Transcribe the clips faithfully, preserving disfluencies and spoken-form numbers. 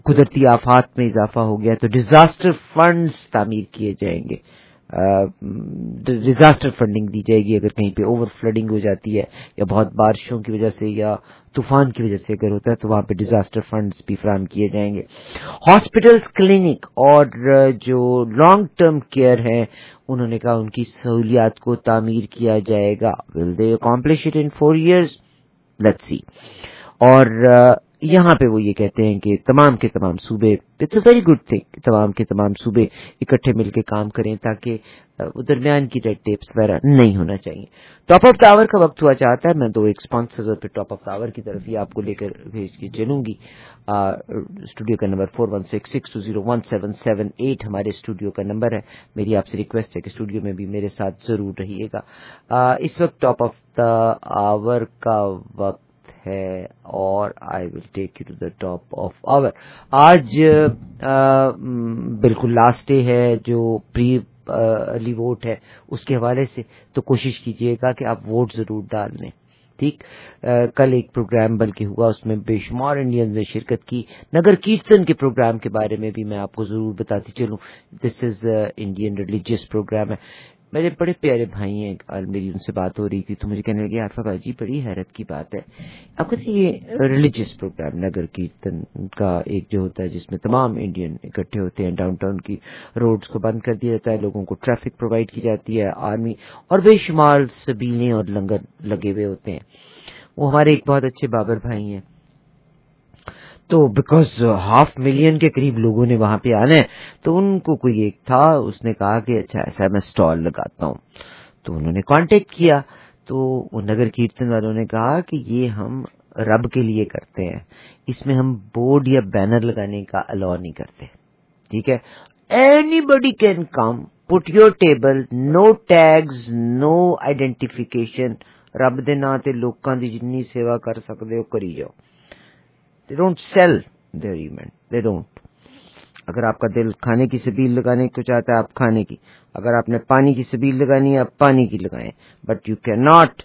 قدرتی آفات میں اضافہ ہو گیا تو ڈیزاسٹر فنڈز تعمیر کیے جائیں گے, ڈیزاسٹر فنڈنگ دی جائے گی اگر کہیں پہ اوور فلڈنگ ہو جاتی ہے یا بہت بارشوں کی وجہ سے یا طوفان کی وجہ سے اگر ہوتا ہے تو وہاں پہ ڈیزاسٹر فنڈز بھی فراہم کیے جائیں گے. ہاسپٹلز, کلینک اور جو لانگ ٹرم کیئر ہے انہوں نے کہا ان کی سہولیات کو تعمیر کیا جائے گا. Will they accomplish it in four years, let's see. اور یہاں پہ وہ یہ کہتے ہیں کہ تمام کے تمام صوبے, it's a very good thing, تمام کے تمام صوبے اکٹھے مل کے کام کریں تاکہ درمیان کی ریڈ ٹیپس وغیرہ نہیں ہونا چاہیے. ٹاپ آف دا آور کا وقت ہوا چاہتا ہے, میں دو ایک اسپانسر اور پھر ٹاپ آف دا آور کی طرف ہی آپ کو لے کر بھیج کے چلوں گی. اسٹوڈیو کا number four one six six two zero one seven seven eight ہمارے اسٹوڈیو کا نمبر ہے. میری آپ سے ریکویسٹ ہے کہ اسٹوڈیو میں بھی میرے ساتھ ضرور رہیے گا. اس وقت ٹاپ آف دا آور کا وقت ہے اور I will take you to the top of hour. آج بالکل لاسٹ ڈے ہے جو پری ارلی ووٹ ہے اس کے حوالے سے, تو کوشش کیجیے گا کہ آپ ووٹ ضرور ڈال لیں. ٹھیک, کل ایک پروگرام بلکہ ہوا, اس میں بے شمار انڈینز نے شرکت کی. نگر کیرتن کے پروگرام کے بارے میں بھی میں آپ کو ضرور بتاتی چلوں. This is Indian religious program ہے. میرے بڑے پیارے بھائی ہیں, میری ان سے بات ہو رہی تھی تو مجھے کہنے لگے عارفہ باجی بڑی حیرت کی بات ہے, آپ کہتے ہیں یہ ریلیجیس پروگرام نگر کیرتن کا ایک جو ہوتا ہے جس میں تمام انڈین اکٹھے ہوتے ہیں, ڈاؤن ٹاؤن کی روڈز کو بند کر دیا جاتا ہے, لوگوں کو ٹریفک پرووائڈ کی جاتی ہے, آرمی اور بے شمار سبیلیں اور لنگر لگے ہوئے ہوتے ہیں. وہ ہمارے ایک بہت اچھے بابر بھائی ہیں, تو بیکاز ہاف ملین کے قریب لوگوں نے وہاں پہ آنا ہے تو ان کو کوئی ایک تھا, اس نے کہا کہ اچھا ایسا میں سٹال لگاتا ہوں. تو انہوں نے کانٹیکٹ کیا تو نگر کیرتن والوں نے کہا کہ یہ ہم رب کے لیے کرتے ہیں, اس میں ہم بورڈ یا بینر لگانے کا الاؤ نہیں کرتے. ٹھیک ہے, anybody can come, put your table, no tags, no identification, رب دے ناں تے لوکاں دی جنی سیوا کر سکدے ہو کری جاؤ. They don't sell their event. They don't. اگر آپ کا دل کھانے کی سبیل لگانے کو چاہتا ہے آپ کھانے کی, اگر آپ نے پانی کی سبیل لگانی ہے آپ پانی کی لگائیں, but you can not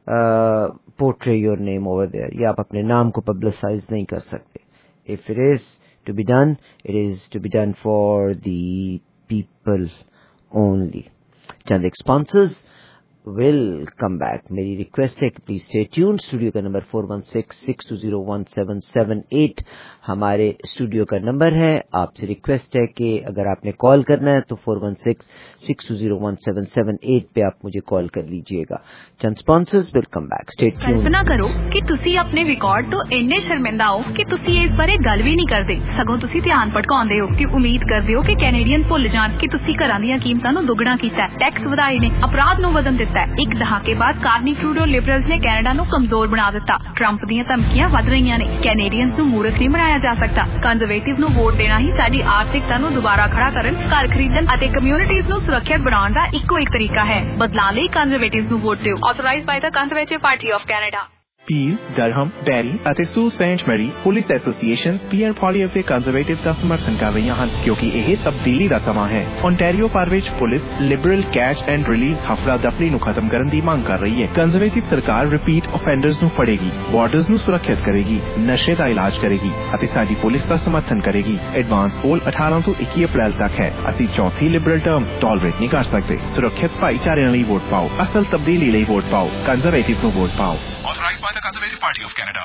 portray your name over there. یہ آپ اپنے نام کو پبلسائز نہیں کر سکتے. If it is to be done, it is to be done for the people only. چند ایک اسپانسرز will come back. میری ریکویسٹ ہے کہ پلیز اسٹے ٹیون. اسٹوڈیو کا number four one six six two zero one seven seven eight ہمارے studio کا number ہے. آپ سے ریکویسٹ ہے کہ اگر آپ نے کال کرنا ہے تو four one six six two zero one seven seven eight پہ آپ مجھے کال کر لیجیے گا. چند sponsors will come back. Stay tune. کلپنا کرو کہ تسی اپنے ریکارڈ تو اینے شرمندہ ہو کہ تسی اس بارے گل بھی نہیں کرتے, سگوں تسی دھیان بھٹکاؤندے ہو کہ امید کردے ہو کہ کینیڈین بھول جان کہ تسی گھراں دیاں قیمتاں نو دوگنا کیتا ہے, ٹیکس ودائے نے, اپرادھ نو ودن دتا ہے. ایک دہاقے بعد کارنی ٹروڈو لبرلز نے کینیڈا نو کمزور بنا دیتا. ٹرمپ دیاں دھمکیاں ود رہیاں نے. کینیڈینز نو مورخ نہیں بنایا جا سکتا. کنزرویٹیوز نو ووٹ دینا ہی ساری آرتھکتا نو دوبارہ کھڑا کرن, گھر خریدن اتے کمیونٹیز نو سرکھیت بناਉਣ دا اکو ایک طریقہ ہے. بدلاؤ لئی کنزرویٹیوز نو ووٹ دیو. Authorized by the Conservative Party of Canada. Peel, Durham, ڈیری ਅਤੇ ਸੂ Sainte Marie police associations PR party ਅਤੇ ਕੰਜ਼ਰਵੇਟਿਵ ਦਾ ਸਮਰਥਨ ਕਰ ਰਹੀਆਂ ਹਨ ਕਿਉਂਕਿ ਇਹ ਤਬਦੀਲੀ ਦਾ ਸਮਾਂ ਹੈ. ਓਨਟਾਰੀਓ ਭਰ ਵਿੱਚ police Liberal catch and release ਹਫੜਾ ਦਫੜੀ ਨੂੰ ਖਤਮ ਕਰਨ ਦੀ ਮੰਗ ਕਰ ਰਹੀ ਹੈ. ਕੰਜ਼ਰਵੇਟਿਵ ਸਰਕਾਰ ਰਿਪੀਟ ਆਫੈਂਡਰਸ ਨੂੰ ਫੜੇਗੀ, ਬਾਰਡਰਸ ਨੂੰ ਸੁਰੱਖਿਅਤ ਕਰੇਗੀ, ਨਸ਼ੇ ਦਾ ਇਲਾਜ ਕਰੇਗੀ ਅਤੇ ਸਾਡੀ ਪੁਲਿਸ ਦਾ ਸਮਰਥਨ ਕਰੇਗੀ. ਐਡਵਾਂਸ ਪੋਲ ਅਠਾਰਾਂ ਤੋਂ ਇੱਕੀ ਅਪ੍ਰੈਲ ਤੱਕ ਹੈ. ਅਸੀਂ ਚੌਥੀ ਲਿਬਰਲ ਟਰਮ ਟੋਲਰੇਟ ਨਹੀਂ ਕਰ ਸਕਦੇ. ਸੁਰੱਖਿਅਤ ਭਾਈਚਾਰਿਆਂ ਲਈ ਵੋਟ ਪਾਓ, ਅਸਲ ਤਬਦੀਲੀ ਲਈ ਵੋਟ ਪਾਓ, ਕੰਜ਼ਰਵੇਟਿਵ ਨੂੰ ਵੋਟ ਪਾਓ. Authorized by the Conservative Party of Canada.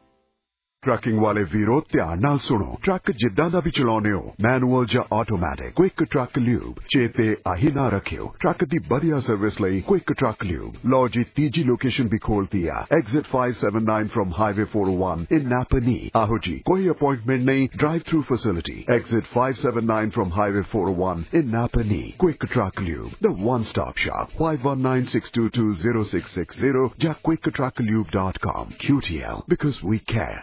Trucking ਵਾਲੇ ਵੀਰੋ ਧਿਆਨ ਨਾਲ ਸੁਣੋ. ਟਰੱਕ ਜਿੱਦਾਂ ਦਾ ਵੀ ਚਲਾਉਂਦੇ ਹੋ, ਮੈਨੂਅਲ ਜਾਂ ਆਟੋਮੈਟਿਕ, ਕੁਇਕ ਟਰੱਕ ਲਿਊਬ ਚੇਤੇ ਆਹੀ ਨਾ ਰੱਖਿਓ. ਟਰੱਕ ਦੀ ਵਧੀਆ ਸਰਵਿਸ ਲਈ ਕੁਇਕ ਟਰੱਕ ਲਿਊਬ. ਲਓ ਜੀ ਤੀਜੀ ਲੋਕੇਸ਼ਨ ਵੀ ਖੋਲਤੀ ਆ, exit five seventy-nine from highway four oh one in Napanee. ਆਹੋ ਜੀ, ਕੋਈ ਅਪਾਇੰਟਮੈਂਟ ਨਹੀਂ, drive through facility. Exit five seventy-nine from highway four oh one in Napanee. Quick truck lube, the one stop shop. five one nine six two two zero six six zero ਜਾਂ quick truck lube dot com. Q T L, because we care.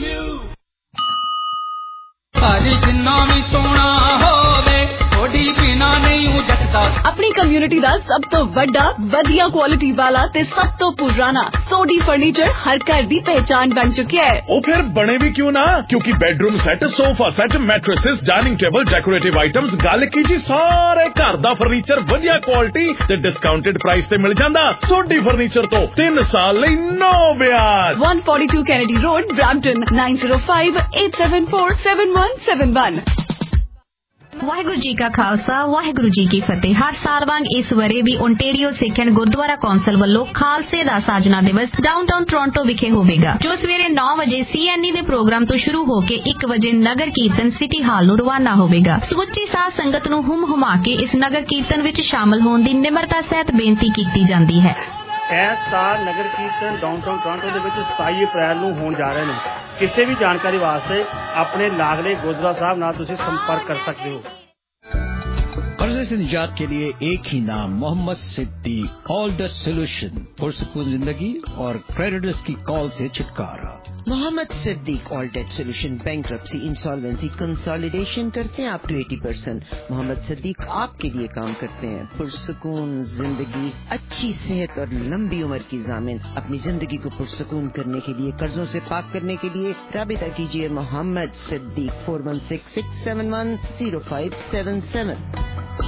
ਭਾਜੀ ਜਿੰਨਾ ਵੀ ਸੋਹਣਾ ਹੋਵੇ ਥੋੜੀ ना नहीं जचदा। अपनी community दा सब तो बड़ा वधिया क्वालिटी वाला ते सब तो पुराना सोडी फर्नीचर हर घर दी पहचान बन चुकी है। ओ फिर बने भी क्यों ना, क्योंकि bedroom set, sofa set, mattresses, dining table, decorative items, गल की जी सारे घर दा फर्नीचर वधिया क्वालिटी ते डिस्काउंटेड प्राइस ते मिल जांदा। सोडी फर्नीचर तो तीन साल लई नो ब्याज। one forty-two Kennedy Road, Brampton, nine zero five eight seven four seven one seven one। Waheguru ji ਕਾ ਖਾਲਸਾ ਵਾਹਿਗੁਰੂ ਜੀ ਕੀ ਫਤਿਹ। ਹਰ ਸਾਲ ਵਾਂਗ ਇਸ ਵਰੇ ਵੀ Ontario Sikh and Gurdwara council ਵੱਲੋਂ ਖਾਲਸੇ ਦਾ ਸਾਜਨਾ ਦਿਵਸ ਡਾਊਨਟਾਊਨ ਟੋਰਾਂਟੋ ਵਿਖੇ ਹੋਵੇਗਾ, ਜੋ ਸਵੇਰੇ ਨੌ ਵਜੇ ਸੀਐਨਈ ਦੇ ਪ੍ਰੋਗਰਾਮ ਤੋਂ ਸ਼ੁਰੂ ਹੋ ਕੇ ਇੱਕ ਵਜੇ ਨਗਰ ਕੀਰਤਨ ਸਿਟੀ ਹਾਲ ਨੂੰ ਰਵਾਨਾ ਹੋਵੇਗਾ। ਸਮੁੱਚੀ ਸਾਧ ਸੰਗਤ ਨੂੰ ਹੁਮ ਹੁਮਾ ਕੇ ਇਸ ਨਗਰ ਕੀਰਤਨ ਵਿੱਚ ਸ਼ਾਮਲ ਹੋਣ ਦੀ ਨਿਮਰਤਾ ਸਹਿਤ ਬੇਨਤੀ ਕੀਤੀ ਜਾਂਦੀ ਹੈ। ਇਸ ਸਾਲ ਨਗਰ ਕੀਰਤਨ ਡਾਊਨਟਾਊਨ ਟੋਰਾਂਟੋ ਦੇ ਵਿੱਚ ਸਤਾਈ ਅਪ੍ਰੈਲ ਨੂੰ ਹੋਣ ਜਾ ਰਹੇ ਨੇ। ਕਿਸੇ ਵੀ ਜਾਣਕਾਰੀ ਵਾਸਤੇ ਆਪਣੇ ਲਾਗਲੇ ਗੁਰਦੁਆਰਾ ਸਾਹਿਬ ਨਾਲ ਤੁਸੀਂ ਸੰਪਰਕ कर सकते हो। कर्जे से निजात के लिए एक ही नाम, Mohammad Siddiq. All the solution, पुरसकून जिंदगी और क्रेडिटर्स की कॉल से छुटकारा। Mohammad Siddiq all debt solution, bankruptcy, insolvency, consolidation करते हैं आप to eighty percent. Mohammad Siddiq आपके लिए काम करते हैं। पुरसकून जिंदगी, अच्छी सेहत और लंबी उम्र की जामिन। अपनी जिंदगी को पुरसकून करने के लिए, कर्जों से पाक करने के लिए राबिता कीजिए Mohammad Siddiq four one six six seven one zero five seven seven.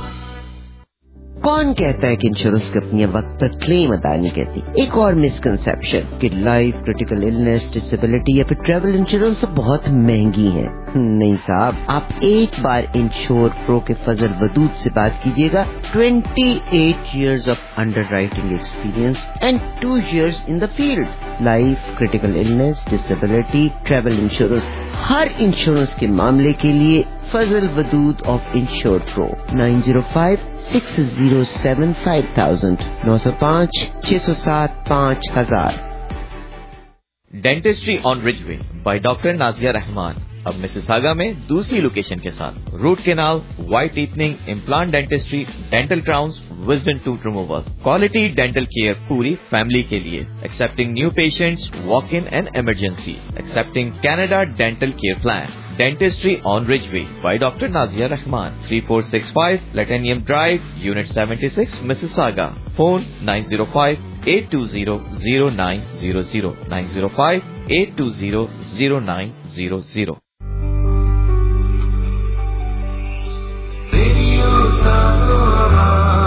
कौन कहता है कि इंश्योरेंस कंपनियां वक्त पर क्लेम अदा नहीं करती? एक और मिसकंसेप्शन कि लाइफ, क्रिटिकल इलनेस, डिसेबिलिटी या फिर ट्रैवल इंश्योरेंस बहुत महंगी है। नहीं साहब, आप एक बार इंश्योर प्रो के फजल वदूद से बात कीजिएगा। अट्ठाईस years of underwriting experience and two years in the field. Life, critical illness, disability, travel insurance, हर इंश्योरेंस के मामले के लिए Fazal Wadood of insure pro nine zero five six zero seven five thousand नौ सौ पाँच छह सौ सात पाँच हजार। Dentistry on Ridgeway by doctor Nazia Rahman अब मिसिसागा में दूसरी लोकेशन के साथ root canal, white teething, implant dentistry, dental crowns, wisdom tooth removal, quality dental care पूरी फैमिली के लिए, accepting new patients, walk in and emergency, accepting Canada dental care plan. Dentistry on Ridgeway by Doctor Nazia Rahman, three four six five Latanium Drive, Unit seventy-six, Mississauga. Phone nine zero five eight two zero zero nine zero zero nine zero five eight two zero zero nine zero zero. Radio Sazora,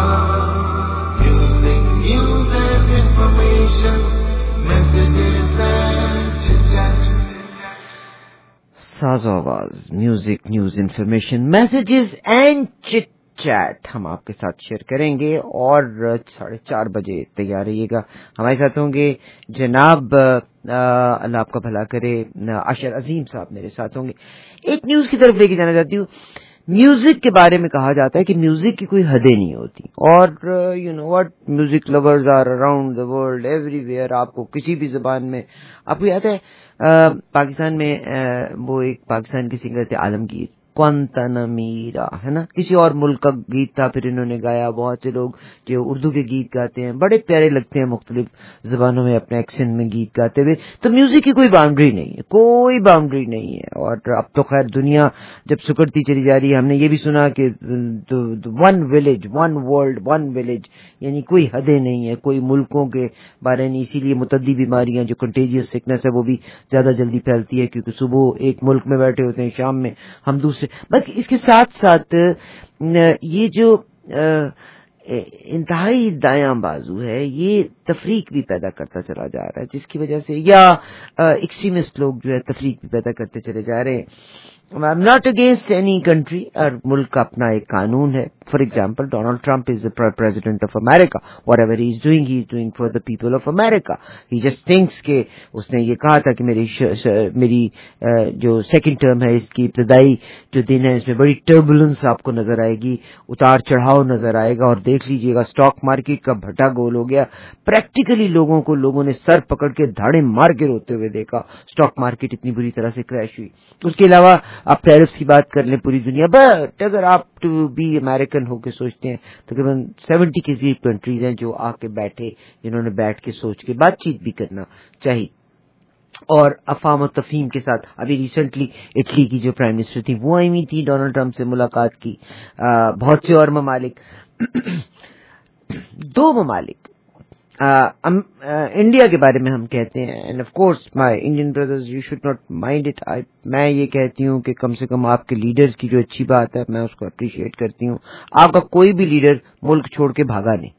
music, news and information, messages and chit-chat. साज़ो आवाज, music, news, information, messages and chit chat हम आपके साथ share करेंगे। और साढ़े चार बजे तैयार रहिएगा। हमारे साथ होंगे जनाब अल्लाह आपका भला करे, अशर अजीम साहब मेरे साथ होंगे। एक न्यूज की तरफ लेके जाना चाहती हूँ। म्यूजिक के बारे में कहा जाता है कि म्यूजिक की कोई हदें नहीं होती, और you know what, music lovers are around the world, everywhere. आपको किसी भी जुबान में, आपको याद है आ, पाकिस्तान में आ, वो एक पाकिस्तान के सिंगर थे आलमगीर, क्वांतानामीरा, है ना, किसी और मुल्क का गीत था, फिर इन्होंने गाया। बहुत से लोग जो उर्दू के गीत गाते हैं बड़े प्यारे लगते हैं, मुख्तलिफ जुबानों में अपने एक्सेंट में गीत गाते हुए। तो म्यूजिक की कोई बाउंड्री नहीं है, कोई बाउंड्री नहीं है। और अब तो खैर दुनिया जब सुकड़ती चली जा रही है, हमने ये भी सुना कि one village one world one village, यानी कोई हदें नहीं है, कोई मुल्कों के बारे में। इसीलिए मुतद्दी बीमारियां जो कंटेजियस सिकनेस है वो भी ज्यादा जल्दी फैलती है, क्योंकि सुबह एक मुल्क में बैठे होते हैं, शाम में हम दूसरे। बल्कि इसके साथ साथ ये जो इंतहाई दायां बाजू है, ये तफरीक भी पैदा करता चला जा रहा है, जिसकी वजह से या एक्सट्रीमिस्ट लोग जो है तफरीक भी पैदा करते चले जा रहे हैं। I am not against any country, और मुल्क का अपना एक कानून है। For example, Donald Trump is the president of America. Whatever he is doing, he is doing for the people of America. He just thinks के उसने ये कहा था कि मेरी श, श, मेरी जो सेकंड टर्म है, इसकी इब्तदाई जो दिन है, इसमें बड़ी टर्बुलेंस आपको नजर आएगी, उतार चढ़ाव नजर आएगा। और देख लीजिएगा, स्टॉक मार्केट का भट्टा गोल हो गया। प्रैक्टिकली लोगों को लोगों ने सर पकड़ के धाड़े मार के रोते हुए देखा। स्टॉक मार्केट इतनी बुरी तरह से क्रैश हुई। उसके अलावा आप टैरिफ्स की बात कर लें पूरी दुनिया, बट अगर आप टू बी अमेरिकन होकर सोचते हैं, तकरीबन सेवेंटी के करीब कंट्रीज हैं जो आके बैठे, जिन्होंने बैठ के सोच के बातचीत भी करना चाहिए। اور افہام و تفہیم کے ساتھ ابھی ریسنٹلی اٹلی کی جو پرائم منسٹر تھی وہ آئی ہوئی تھی ڈونلڈ ٹرمپ سے ملاقات کی. بہت سے اور ممالک دو ممالک انڈیا کے بارے میں ہم کہتے ہیں and of course my Indian brothers you should not mind it. میں یہ کہتی ہوں کہ کم سے کم آپ کے لیڈرز کی جو اچھی بات ہے میں اس کو اپریشیٹ کرتی ہوں. آپ کا کوئی بھی لیڈر ملک چھوڑ کے بھاگا نہیں,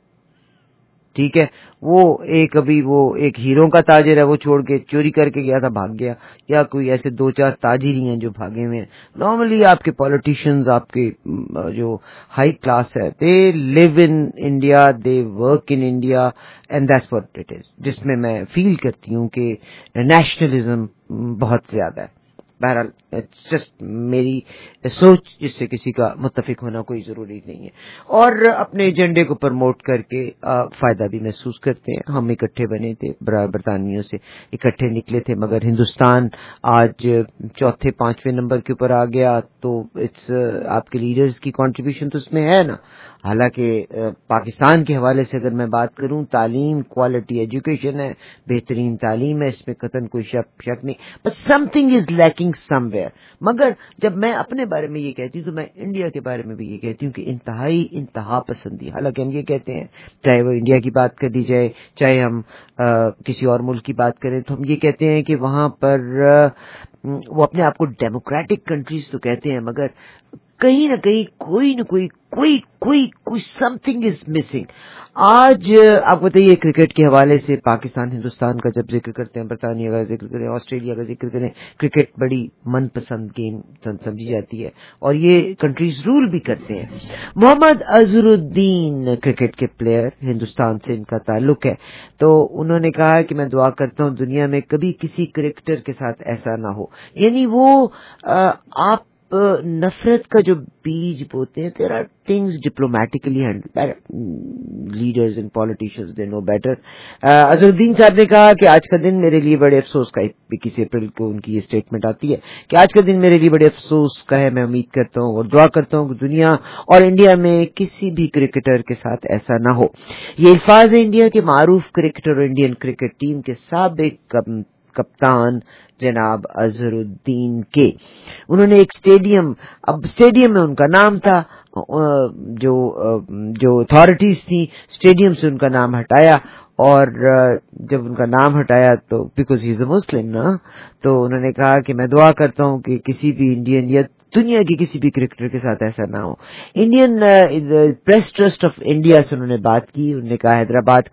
ٹھیک ہے. وہ ایک ابھی وہ ایک ہیروں کا تاجر ہے, وہ چھوڑ کے چوری کر کے گیا تھا بھاگ گیا, یا کوئی ایسے دو چار تاجر ہی ہیں جو بھاگے ہوئے ہیں. نارملی آپ کے پولیٹیشینز, آپ کے جو ہائی کلاس ہے, they live in India, they work in India, and that's what it is, جس میں میں فیل کرتی ہوں کہ نیشنلزم بہت زیادہ ہے. بہرحال اٹس جسٹ میری سوچ, جس سے کسی کا متفق ہونا کوئی ضروری نہیں ہے. اور اپنے ایجنڈے کو پروموٹ کر کے فائدہ بھی محسوس کرتے ہیں. ہم اکٹھے بنے تھے, برطانویوں سے اکٹھے نکلے تھے, مگر ہندوستان آج چوتھے پانچویں نمبر کے اوپر آ گیا, تو اٹس آپ کے لیڈرز کی کنٹریبیوشن تو اس میں ہے نا. حالانکہ پاکستان کے حوالے سے اگر میں بات کروں, تعلیم, کوالٹی ایجوکیشن ہے, بہترین تعلیم ہے, اس میں قطعاً کوئی شک شک نہیں, but something is lacking somewhere. مگر جب میں اپنے بارے میں یہ کہتی ہوں تو میں انڈیا کے بارے میں بھی یہ کہتی ہوں کہ انتہائی انتہا پسندی. حالانکہ ہم یہ کہتے ہیں, چاہے وہ انڈیا کی بات کر دی جائے, چاہے ہم آ, کسی اور ملک کی بات کریں, تو ہم یہ کہتے ہیں کہ وہاں پر آ, وہ اپنے آپ کو ڈیموکریٹک کنٹریز تو کہتے ہیں, مگر کہیں نہ کہیں کوئی نہ کوئی کوئی کوئی کوئی سم تھنگ از مسنگ. آج آپ بتائیے, کرکٹ کے حوالے سے پاکستان ہندوستان کا جب ذکر کرتے ہیں, برطانیہ کا ذکر کریں, آسٹریلیا کا ذکر کریں, کرکٹ بڑی من پسند گیم سمجھی جاتی ہے, اور یہ کنٹریز رول بھی کرتے ہیں. محمد اظہر الدین کرکٹ کے پلیئر, ہندوستان سے ان کا تعلق ہے, تو انہوں نے کہا کہ میں دعا کرتا ہوں دنیا میں کبھی کسی کرکٹر کے ساتھ ایسا نہ ہو. یعنی وہ آپ نفرت کا جو بیج بوتے ہیں, there are things diplomatically handle, leaders and politicians they know better. Azharuddin Sahab نے کہا کہ آج کا دن میرے لیے بڑے افسوس کا, اکیس اپریل کو ان کی یہ اسٹیٹمنٹ آتی ہے کہ آج کا دن میرے لیے بڑے افسوس کا ہے. میں امید کرتا ہوں اور دعا کرتا ہوں کہ دنیا اور انڈیا میں کسی بھی کرکٹر کے ساتھ ایسا نہ ہو. یہ الفاظ ہیں انڈیا کے معروف کرکٹر اور انڈین کرکٹ ٹیم کے سابق کپتان جناب اظہر الدین کے. انہوں نے ایک اسٹیڈیم, اب اسٹیڈیم میں ان کا نام تھا, جو جو اتھارٹیز تھیں اسٹیڈیم سے ان کا نام ہٹایا, اور جب ان کا نام ہٹایا تو بیکاز ہی از اے مسلم نا, تو انہوں نے کہا کہ میں دعا کرتا ہوں کہ کسی بھی انڈین یا دنیا کی کسی بھی کرکٹر کے ساتھ ایسا نہ ہو. Indian Press Trust of India سے انہوں نے بات کی. انہوں نے کہا حیدرآباد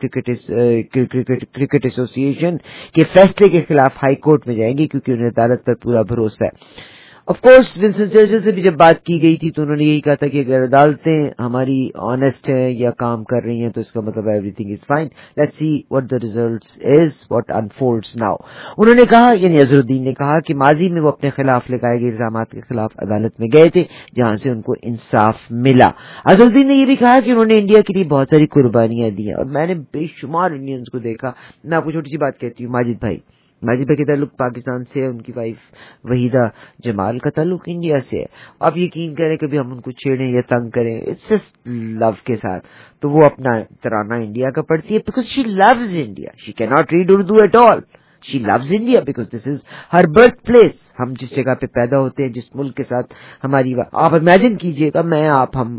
کرکٹ کرکٹ ایسوسی ایشن کے فیصلے کے خلاف ہائی کورٹ میں جائیں گے کیونکہ انہیں عدالت پر پورا بھروسہ ہے. آف کورس ونسٹن چرچل سے بھی جب بات کی گئی تھی تو انہوں نے یہی کہا تھا کہ اگر عدالتیں ہماری آنےسٹ ہیں یا کام کر رہی ہیں تو اس کا مطلب everything is fine, let's see what the results is what unfolds now. انہوں نے کہا, یعنی اظہر الدین نے کہا کہ ماضی میں وہ اپنے خلاف لگائے گئے الزامات کے خلاف عدالت میں گئے تھے جہاں سے ان کو انصاف ملا. اظہر الدین نے یہ بھی کہا کہ انہوں نے انڈیا کے لیے بہت ساری قربانیاں دی ہیں, اور میں نے بے شمار انڈینز کو دیکھا. میں آپ کو چھوٹی سی بات کہتی ہوں, ماجد بھائی ماجد بھائی کا تعلق پاکستان سے ہے, ان کی وائف وحیدہ جمال کا تعلق انڈیا سے ہے. آپ یقین کریں کبھی ہم ان کو چھیڑیں یا تنگ کریں, اٹس جسٹ لو کے ساتھ, تو وہ اپنا ترانہ انڈیا کا پڑھتی ہے because she loves India. She can not read Urdu at all, she loves India because this is her birth place. ہم جس جگہ پہ پیدا ہوتے ہیں, جس ملک کے ساتھ ہماری, آپ امیجن کیجئے گا, میں آپ ہم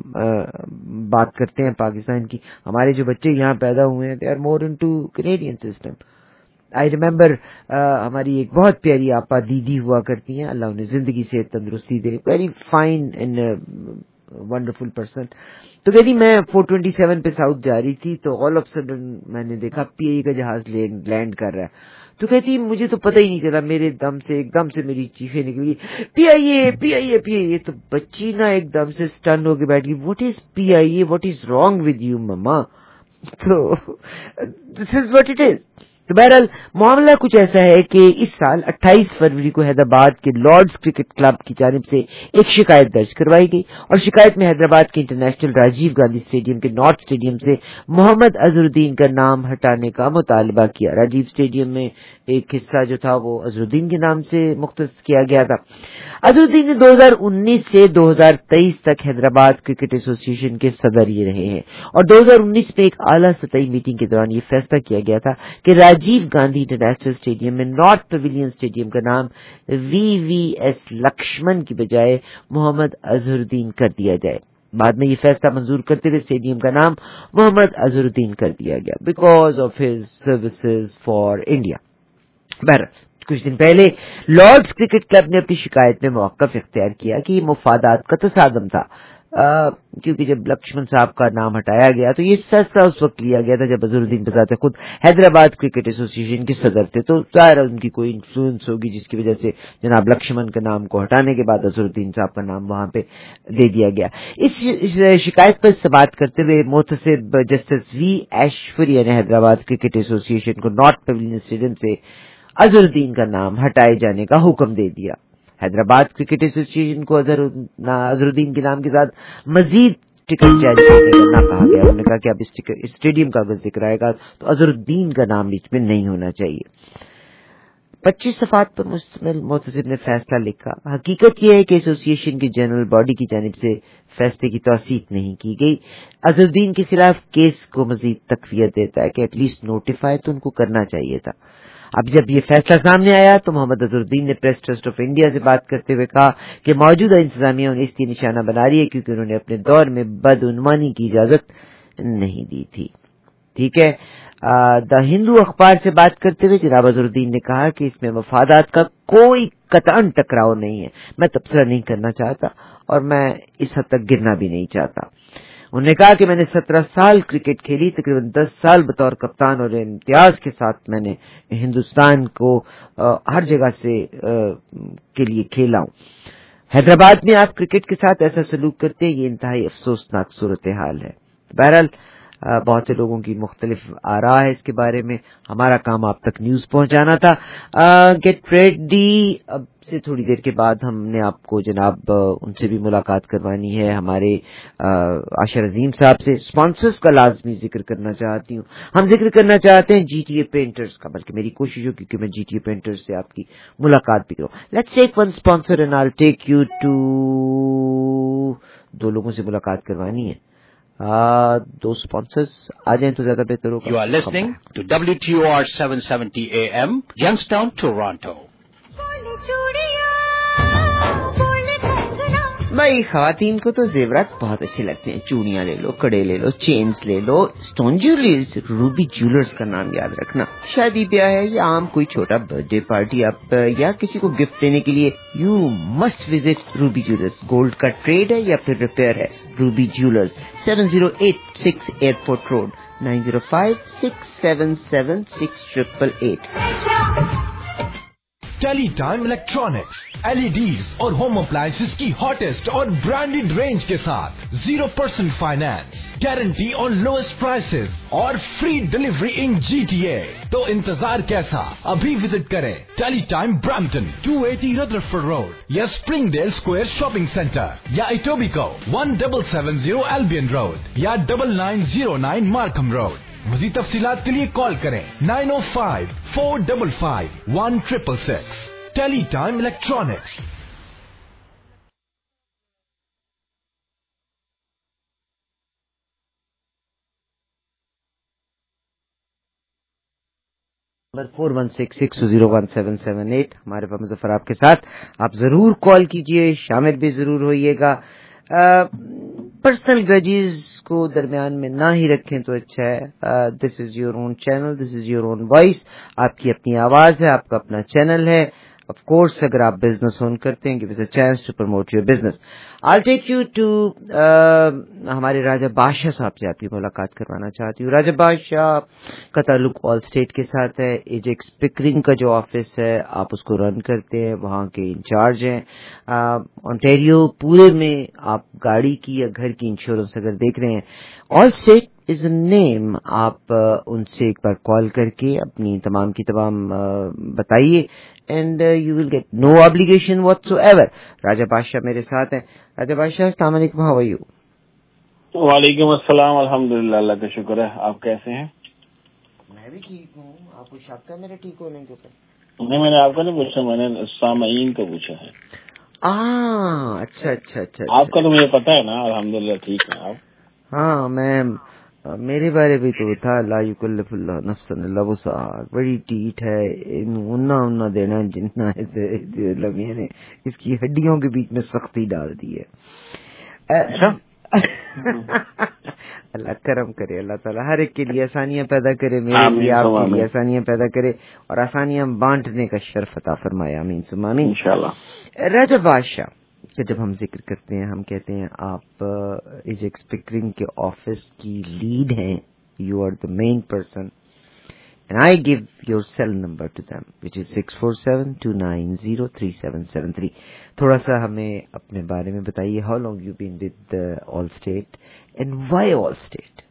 بات کرتے ہیں پاکستان کی, ہمارے جو بچے یہاں پیدا ہوئے ہیں they are more into Canadian system. I remember ہماری ایک بہت پیاری آپا دیدی ہوا کرتی ہیں, اللہ انہیں زندگی سے تندرستی دے, very fine and wonderful person. تو کہتی میں فور ٹوینٹی سیون پہ ساؤتھ جا رہی تھی تو آل آف سڈن میں نے دیکھا پی آئی کا جہاز لینڈ کر رہا ہے. تو کہتی مجھے تو پتہ ہی نہیں چلا, میرے دم سے ایک دم سے میری چیخیں نکل گئی, پی I a P I a P I اے. تو بچی نا ایک دم سے اسٹن ہو کے بیٹھ گئی, what is P I A, what is wrong with you mama. تو دس از واٹ اٹ از. تو بہرحال معاملہ کچھ ایسا ہے کہ اس سال اٹھائیس فروری کو حیدرآباد کے لارڈز کرکٹ کلب کی جانب سے ایک شکایت درج کروائی گئی, اور شکایت میں حیدرآباد کے انٹرنیشنل راجیو گاندھی اسٹیڈیم کے نارتھ اسٹیڈیم سے محمد اظہر الدین کا نام ہٹانے کا مطالبہ کیا. راجیو اسٹیڈیم میں ایک حصہ جو تھا وہ اظہر الدین کے نام سے مختص کیا گیا تھا. اظہر الدین نے دو ہزار انیس سے دو ہزار تیئیس تک حیدرآباد کرکٹ ایسوسی ایشن کے صدر یہ رہے ہیں, اور دو ہزار انیس میں ایک اعلیٰ سطحی میٹنگ کے دوران یہ فیصلہ کیا گیا تھا کہ راجیو گاندھی انٹرنیشنل اسٹیڈیم میں نارتھ پیویلین اسٹیڈیم کا نام وی وی ایس لکشمن کی بجائے محمد اظہر الدین کر دیا جائے. بعد میں یہ فیصلہ منظور کرتے ہوئے اسٹیڈیم کا نام محمد اظہر الدین کر دیا گیا because of his services for India. بہرحال کچھ دن پہلے لارڈز کرکٹ کلب نے اپنی شکایت میں موقف اختیار کیا کہ یہ مفادات کا تصادم تھا، کیونکہ جب لکشمن صاحب کا نام ہٹایا گیا تو یہ فیصلہ اس وقت لیا گیا تھا جب اظہر الدین بذات خود حیدرآباد کرکٹ ایسوسی ایشن کے صدر تھے، تو ظاہر ان کی کوئی انفلوئنس ہوگی جس کی وجہ سے جناب لکشمن کے نام کو ہٹانے کے بعد اظہر الدین صاحب کا نام وہاں پہ دے دیا گیا. اس شکایت پر سماعت کرتے ہوئے محتسب جسٹس وی ایشوریا نے حیدرآباد کرکٹ ایسوسی ایشن کو نارتھ پیویلین اسٹیڈیم سے اظہر الدین کا نام ہٹائے جانے کا حکم دے دیا. حیدرآباد کرکٹ ایسوسی ایشن کو اظہر الدین کے نام کے ساتھ مزید ٹکٹ جاری کرنے کا نہ کہا گیا. انہوں نے کہا کہ اب اس اسٹیڈیم کا اگر ذکر آئے گا تو اظہر الدین کا نام بیچ میں نہیں ہونا چاہیے. پچیس صفحات پر مشتمل محتسب نے فیصلہ لکھا. حقیقت یہ ہے کہ ایسوسی ایشن کی جنرل باڈی کی جانب سے فیصلے کی توثیق نہیں کی گئی. اظہر الدین کے خلاف کیس کو مزید تقویت دیتا ہے کہ ایٹ لیسٹ نوٹیفائی تو ان کو کرنا چاہیے تھا. اب جب یہ فیصلہ سامنے آیا تو محمد اظہر الدین نے پریس ٹرسٹ آف انڈیا سے بات کرتے ہوئے کہا کہ موجودہ انتظامیہ انہیں اس لیے نشانہ بنا رہی ہے کیونکہ انہوں نے اپنے دور میں بدعنوانی کی اجازت نہیں دی تھی. ٹھیک ہے. دا ہندو اخبار سے بات کرتے ہوئے جناب اظہر الدین نے کہا کہ اس میں مفادات کا کوئی قطعاً ٹکراؤ نہیں ہے. میں تبصرہ نہیں کرنا چاہتا اور میں اس حد تک گرنا بھی نہیں چاہتا. انہوں نے کہا کہ میں نے سترہ سال کرکٹ کھیلی، تقریباً دس سال بطور کپتان اور امتیاز کے ساتھ میں نے ہندوستان کو ہر جگہ سے کے لیے کھیلا ہوں. حیدرآباد میں آپ کرکٹ کے ساتھ ایسا سلوک کرتے ہیں، یہ انتہائی افسوسناک صورتحال ہے. بہرحال بہت سے لوگوں کی مختلف آراء ہے اس کے بارے میں. ہمارا کام آپ تک نیوز پہنچانا تھا. Get ready. اب سے تھوڑی دیر کے بعد ہم نے آپ کو جناب ان سے بھی ملاقات کروانی ہے، ہمارے عاشر عظیم صاحب سے. اسپانسرز کا لازمی ذکر کرنا چاہتی ہوں. ہم ذکر کرنا چاہتے ہیں جی ٹی اے پینٹرز کا، بلکہ میری کوشش ہو کیونکہ میں جی ٹی اے پینٹرز سے آپ کی ملاقات بھی کروں. Let's take one sponsor and I will take you to. دو لوگوں سے ملاقات کروانی ہے. Uh, دو سپانسرز آ جائیں تو زیادہ بہتر ہوگا. You are listening to W T O R seven seventy A M, Youngstown, Toronto. بھائی خواتین کو تو زیورات بہت اچھے لگتے ہیں. چوڑیاں لے لو، کڑے لے لو، چینز لے لو. اسٹون جیولرز، روبی جیولرز کا نام یاد رکھنا. شادی بیاہ ہے یا عام کوئی چھوٹا برتھ ڈے پارٹی آپ یا کسی کو گفٹ دینے کے لیے you must visit Ruby jewellers. Gold کا ٹریڈ ہے یا پھر ریپیئر ہے، Ruby jewellers. Seven zero eight six airport road, nine zero five six seven seven six triple eight. Teletime electronics L E Ds اور home appliances کی hottest اور branded range کے ساتھ zero percent finance, guarantee on lowest prices اور free delivery in G T A. تو انتظار کیسا؟ ابھی وزٹ کریں ٹیلی time Brampton two eighty Rutherford road یا Springdale square shopping centre یا Etobicoke one double seven zero Albion road یا double nine zero nine Markham road. مزید تفصیلات کے لیے کال کریں nine O five four double five one triple six. Teletime electronics. Number four one six six zero one seven seven eight. ہمارے پاس مظفر آپ کے ساتھ. آپ ضرور کال کیجئے، شامل بھی ضرور ہوئیے گا. پرسنل گرجز کو درمیان میں نہ ہی رکھیں تو اچھا ہے. This is your own channel, this is your own voice. آپ کی اپنی آواز ہے، آپ کا اپنا چینل ہے. آف کورس اگر آپ بزنس اون کرتے ہیں، give us a chance to promote your business. I take you to ہمارے راجہ بادشاہ صاحب سے آپ کی ملاقات کروانا چاہتی ہوں. راجہ بادشاہ کا تعلق آل اسٹیٹ کے ساتھ ہے. ایجیکس پکرنگ کا جو آفس ہے آپ اس کو رن کرتے ہیں، وہاں کے انچارج ہیں. اونٹیریو پورے میں آپ گاڑی کی یا گھر کی انشورنس اگر دیکھ رہے ہیں، آل اسٹیٹ از اے نیم. آپ ان سے ایک بار کال کر کے اپنی تمام کی تمام بتائیے and you will get no obligation whatsoever. Raja Badshah میرے ساتھ ہیں. راجہ بادشاہ السلام علیکم. How are you? وعلیکم السلام. الحمدللہ، اللہ کا شکر ہے. آپ کیسے ہیں؟ میں بھی ٹھیک ہوں. آپ کو شک ہے میرے ٹھیک ہونے کے اوپر؟ نہیں، میں نے آپ کا نہیں پوچھا، میں نے سامعین کا پوچھا ہے. اچھا اچھا اچھا. آپ کا تو مجھے پتا ہے نا. الحمدللہ ٹھیک ہے آپ؟ ہاں، میں میرے بارے بھی تو تھا لا یکلف اللہ نفسا الا وسعها، بڑی ٹیٹ ہے، انا انا دینا جتنا لمحے نے اس کی ہڈیوں کے بیچ میں سختی ڈال دی ہے. اللہ کرم کرے، اللہ تعالیٰ ہر ایک کے لیے آسانیاں پیدا کرے، میرے لیے آپ کے لیے آسانیاں پیدا کرے اور آسانیاں بانٹنے کا شرف عطا فرمائے، آمین ثم آمین انشاءاللہ. راجہ بادشاہ کہ جب ہم ذکر کرتے ہیں ہم کہتے ہیں آپ ایجیکس پکرنگ کے آفس کی لیڈ ہیں، you are the main person and I give your cell number to them which is six four seven two nine zero three seven seven three. تھوڑا سا ہمیں اپنے بارے میں بتائیے، how long you been with Allstate and why Allstate?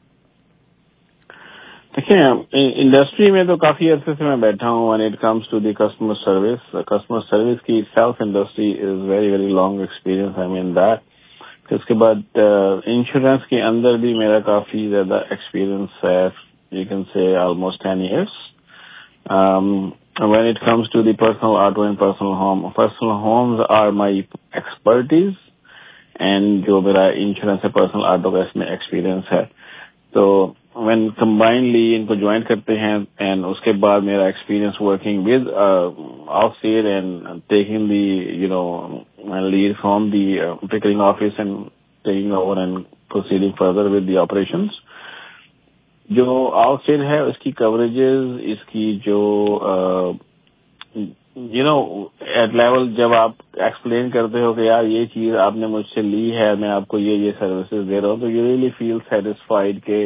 دیکھیں industry میں تو کافی عرصے سے میں بیٹھا ہوں. when it comes to the customer service, customer service کی self industry is very very long experience. I mean that. پھر اس کے بعد انشورنس کے اندر بھی میرا کافی زیادہ ایکسپیرئنس ہے. You can say almost ten years. Um, when it comes to the personal auto and personal home, personal homes are my expertise. And جو میرا انشورنس ہے پرسنل آٹو کا اس میں ایکسپیرئنس ہے. تو when combinedly ان کو جوائن کرتے ہیں and اس کے بعد میرا experience working with Allstate and taking the you know lead from the uh, Pickering office and taking over and proceeding further with the operations. جو Allstate ہے اس کی کوریجز، اس کی جو یو نو ایٹ لیول جب آپ ایکسپلین کرتے ہو کہ یار یہ چیز آپ نے مجھ سے لی ہے، میں آپ کو یہ یہ سروسز دے رہا ہوں، تو یو ریئلی فیل سیٹسفائڈ کہ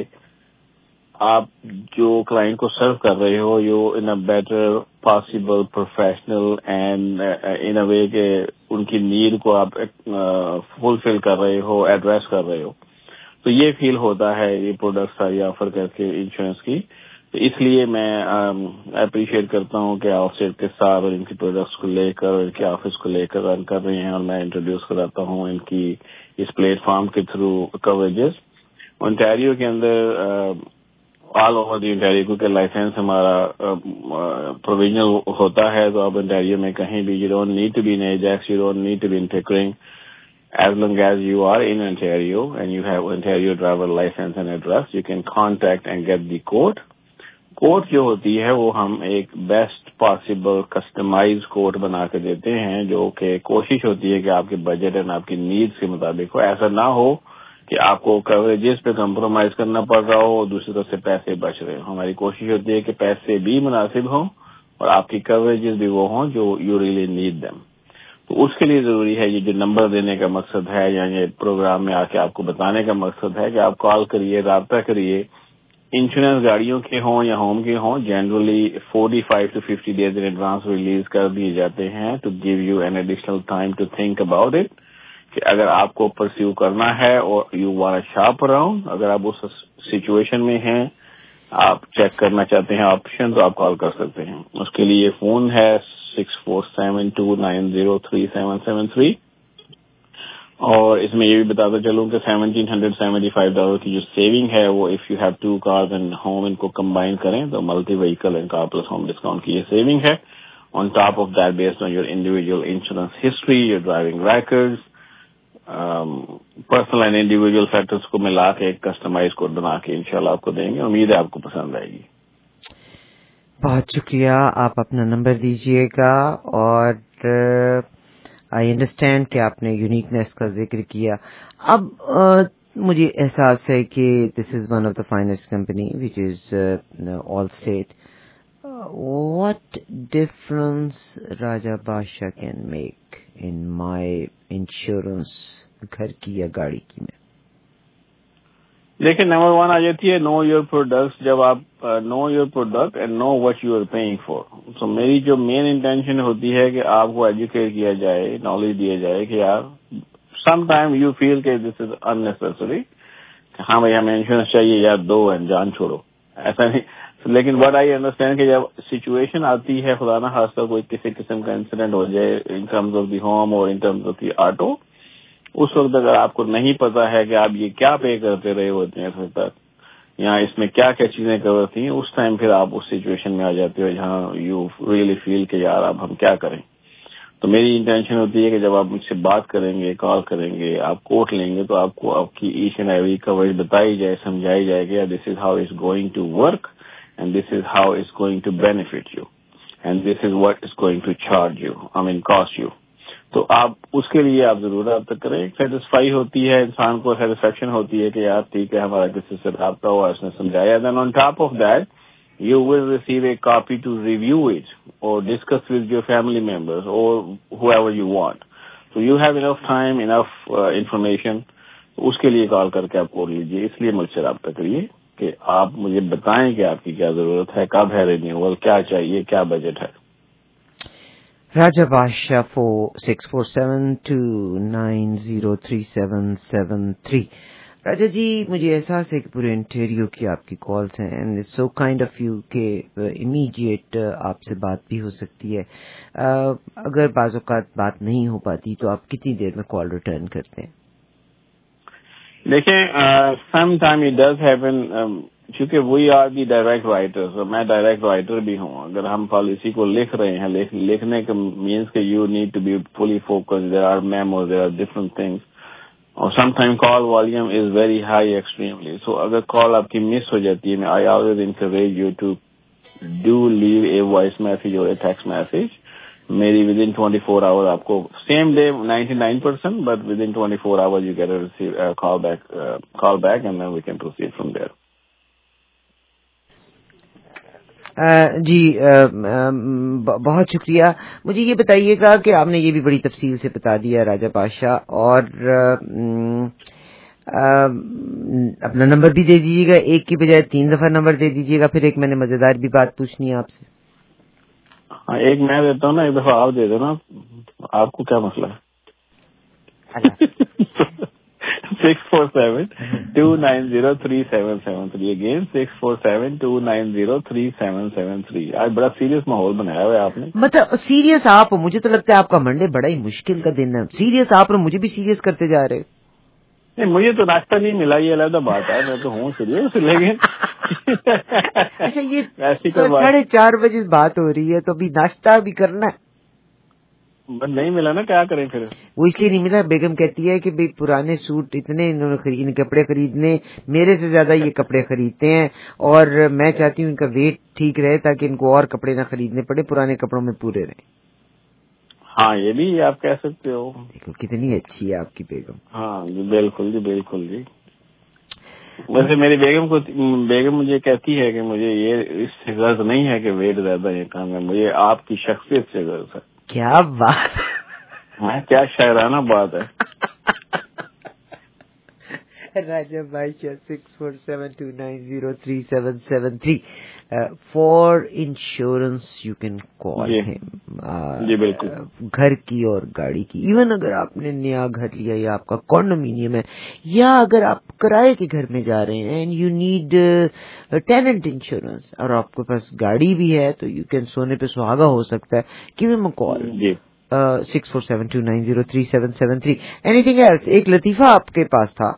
آپ جو کلائنٹ کو سرو کر رہے ہو you in a better possible professional and in a way کہ ان کی نیڈ کو آپ فلفل کر رہے ہو، ایڈریس کر رہے ہو. تو یہ فیل ہوتا ہے یہ پروڈکٹس ساری آفر کر کے انشورنس کی. تو اس لیے میں اپریشیٹ کرتا ہوں کہ آلسٹیٹ کے ساتھ اور ان کی پروڈکٹس کو لے کر اور ان کے آفس کو لے کر رن کر رہے ہیں، اور میں انٹروڈیوس کراتا ہوں ان کی اس پلیٹ فارم کے تھرو کوریجز. اونٹاریو کے اندر آل اوور دی انٹیریو کیونکہ لائسنس ہمارا پروویژنل ہوتا ہے، تو اب انٹیریو میں کہیں بھی you don't need to be in Ajax, you don't need to be in Pickering. As long as you are in Ontario and you have Ontario driver license and address, you can contact and get the quote. Quote جو ہوتی ہے وہ ہم ایک best possible customise کوٹ بنا کے دیتے ہیں، جو کہ کوشش ہوتی ہے کہ آپ کے بجٹ اور آپ کی نیڈس کے مطابق ہو. ایسا نہ ہو کہ آپ کو کوریجز پہ کمپرومائز کرنا پڑ رہا ہو اور دوسری طرف سے پیسے بچ رہے ہوں. ہماری کوشش ہوتی ہے کہ پیسے بھی مناسب ہوں اور آپ کی کوریجز بھی وہ ہوں جو یو ریئلی نیڈ دیم. تو اس کے لیے ضروری ہے یہ جو نمبر دینے کا مقصد ہے یا یہ پروگرام میں آ کے آپ کو بتانے کا مقصد ہے کہ آپ کال کریے، رابطہ کریے. انشورنس گاڑیوں کے ہوں یا ہوم کے ہوں، generally forty five to fifty days in advance release کر دیے جاتے ہیں to give you an additional time to think about it, کہ اگر آپ کو پرسیو کرنا ہے اور یو وانٹ شاپ اراؤنڈ، اگر آپ اس سچویشن میں ہیں، آپ چیک کرنا چاہتے ہیں آپشن، تو آپ کال کر سکتے ہیں. اس کے لیے فون ہے six four seven two nine zero three seven seven three. اور اس میں یہ بھی بتاتا چلوں کہ seventeen hundred seventy five dollar کی جو سیونگ ہے وہ if you have two cars and home ان کو کمبائن کریں تو multi vehicle and car plus home discount کی یہ سیونگ ہے. On top of that based on your individual insurance history, your driving records, personal and individual factors کو ملا کے ایک کسٹمائز کوڈ بنا کے انشاءاللہ آپ کو دیں گے. امید ہے آپ کو پسند آئے گی. بہت شکریہ. آپ اپنا نمبر دیجیے گا. اور آئی انڈرسٹینڈ کہ آپ نے یونیکنیس کا ذکر کیا. اب مجھے احساس ہے کہ this is one of the finest company which is Allstate. What difference Raja Badshah can make in my insurance گھر کی یا گاڑی کی میں؟ دیکھیں نمبر ون آ جاتی ہے نو یور پروڈکٹس. جب آپ know your product and know what you are paying for. تو میری جو مین انٹینشن ہوتی ہے کہ آپ کو ایجوکیٹ کیا جائے، نالج دیا جائے کہ یار سم ٹائم یو فیل کہ دس از ان نیسیسری، ہاں بھائی ہمیں انشورنس چاہیے یار دو اینڈ جان چھوڑو، ایسا نہیں. لیکن وٹ آئی انڈرسٹینڈ کہ جب سچویشن آتی ہے خدا نہ خاصہ کوئی کسی قسم کا انسیڈنٹ ہو جائے in terms of the home اور in terms of the auto, اس وقت اگر آپ کو نہیں پتا ہے کہ آپ یہ کیا پے کرتے رہے ہوتے ہیں ابھی تک یا اس میں کیا کیا چیزیں کور تھیں، اس ٹائم پھر آپ اس سچویشن میں آ جاتے ہو جہاں یو ریئلی فیل کہ یار اب ہم کیا کریں. تو میری انٹینشن ہوتی ہے کہ جب آپ مجھ سے بات کریں گے، کال کریں گے، آپ کوٹ لیں گے، تو آپ کو آپ کی ایچ اینڈ ایوری کوریج بتائی جائے، سمجھائی جائے کہ this is how it's going to work and this is how it's going to benefit you and this is what is going to charge you I mean cost you. تو آپ اس کے لیے آپ ضرور رابطہ کریں. سیٹسفائی ہوتی ہے انسان کو، سیٹسفیکشن ہوتی ہے کہ یار ٹھیک ہے ہمارا کسی سے رابطہ ہوا، اس نے سمجھایا. Then on top of that you will receive a copy to review it or discuss with your family members or whoever you want. So you have enough time, enough uh, information. اس کے لیے کال کر کے آپ کو لیجیے. اس لیے مجھ سے رابطہ کریے کہ آپ مجھے بتائیں کہ آپ کی کیا ضرورت ہے، کب ہے رینیول، کیا چاہیے، کیا بجٹ ہے. Raja Badshah four six four seven two nine zero three seven seven three. Raja ji مجھے احساس ہے کہ پورے انٹیریو کی آپ کی کالز ہیں and it's so kind of you کہ امیڈیٹ آپ سے بات بھی ہو سکتی ہے. اگر بعض اوقات بات نہیں ہو پاتی تو آپ کتنی دیر میں کال ریٹرن کرتے ہیں؟ دیکھیں sometime it does happen, چونکہ we are the direct writers, میں ڈائریکٹ رائٹر بھی ہوں. اگر ہم پالیسی کو لکھ رہے ہیں، لکھنے کا مینس کہ you need to be fully focus, there are memos, there are different things. اور sometime call volume is very high extremely. So اگر کال آپ کی مس ہو جاتی ہے، I always encourage you to do leave a voice message اور a text message. میری within twenty four hour آپ کو same day ninety nine percent but within twenty four hour you get receive call back call back and then we can proceed from there. جی بہت شکریہ. مجھے یہ بتائیے گا کہ آپ نے یہ بھی بڑی تفصیل سے بتا دیا راجہ بادشاہ، اور اپنا نمبر بھی دے دیجیے گا، ایک کی بجائے تین دفعہ نمبر دے دیجیے گا. پھر ایک میں نے مزیدار بھی بات پوچھنی ہے آپ سے. ہاں ایک میں دیتا ہوں نا، ایک دفعہ آپ دے دو نا. آپ کو کیا مسئلہ ہے؟ Six four seven two nine zero three seven seven three. Again six four seven two nine zero three seven seven three. آج بڑا سیریس ماحول بنایا ہوا ہے آپ نے. مطلب سیریس آپ ہو، مجھے تو لگتا ہے آپ کا منڈے بڑا ہی مشکل کا دن ہے. سیریس آپ اور مجھے بھی سیریس کرتے جا رہے. نہیں مجھے تو ناشتہ نہیں ملا، یہ علیحدہ بات ہے. میں تو ہوں سیریس، لیکن اچھا یہ ساڑھے چار بجے بات ہو رہی ہے تو ابھی ناشتہ بھی کرنا ہے. نہیں ملا نا، کیا کریں پھر. وہ اس لیے نہیں ملا، بیگم کہتی ہے کہ بھئی پرانے سوٹ اتنے انہوں نے خرید کپڑے خریدنے، میرے سے زیادہ یہ کپڑے خریدتے ہیں، اور میں چاہتی ہوں ان کا ویٹ ٹھیک رہے تاکہ ان کو اور کپڑے نہ خریدنے پڑے، پرانے کپڑوں میں پورے رہیں. ہاں یہ بھی آپ کہہ سکتے ہو. دیکھو کتنی اچھی ہے آپ کی بیگم. ہاں جی بالکل جی بالکل جی. ویسے میری بیگم کو بیگم مجھے کہتی ہے کہ مجھے یہ اس سے غرض نہیں ہے کہ ویٹ زیادہ یہ کام ہے، مجھے آپ کی شخصیت سے غرض ہے. کیا بات ہے، کیا شاعرانہ بات ہے. Raja Badshah six four seven two nine zero three seven seven three. For insurance you can call him. جی بالکل. گھر کی اور گاڑی کی، ایون اگر آپ نے نیا گھر لیا یا آپ کا کنڈومینیم ہے، یا اگر آپ کرائے کے گھر میں جا رہے ہیں and you need tenant insurance, اور آپ کے پاس گاڑی بھی ہے، تو یو کین سونے پہ سہاگا ہو سکتا ہے. Give him a call six four seven two nine zero three seven seven three. Anything else? ایک لطیفہ آپ کے پاس تھا.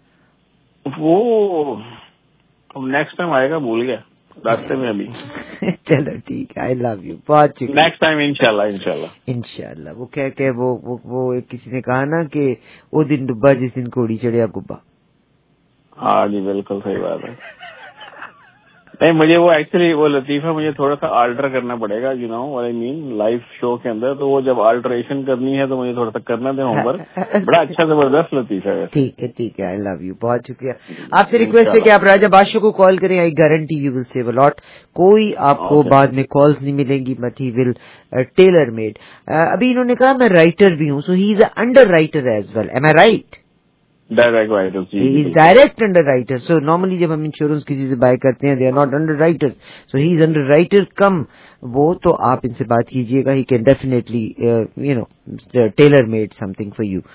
وہ نیکسٹ ٹائم آئے گا، بھول گیا راستے میں ابھی. چلو ٹھیک ہے، آئی لو یو، بہت شکریہ. نیکسٹ ٹائم انشاءاللہ انشاءاللہ انشاءاللہ. وہ کہہ کہ وہ وہ کسی نے کہا نا کہ وہ دن ڈبا جس دن کوڑی چڑھیا گبا. ہاں جی بالکل صحیح بات ہے. نہیں مجھے وہ ایکچولی وہ لطیفہ مجھے تھوڑا سا آلٹر کرنا پڑے گا، you know what I mean life show کے اندر. تو وہ جب آلٹریشن کرنی ہے تو مجھے تھوڑا سا کرنا دیں ہوم ورک. بڑا اچھا زبردست لطیفہ ہے. ٹھیک ہے ٹھیک ہے، آئی لو یو، بہت شکریہ. آپ سے ریکویسٹ ہے کہ آپ راجہ بادشاہ کو کال کریں. I guarantee you will save a lot. کوئی آپ کو بعد میں کالز نہیں ملیں گی، but he will tailor made. ابھی انہوں نے کہا میں رائٹر بھی ہوں، so he is a underwriter as well. Am I right? Direct writer. He is direct underwriter. So normally جب ہم انشورنس کسی سے بائی کرتے ہیں they are not underwriter, so he is under writer کم وہ. تو آپ ان سے بات کیجیے گا، he can definitely you know tailor made something for you.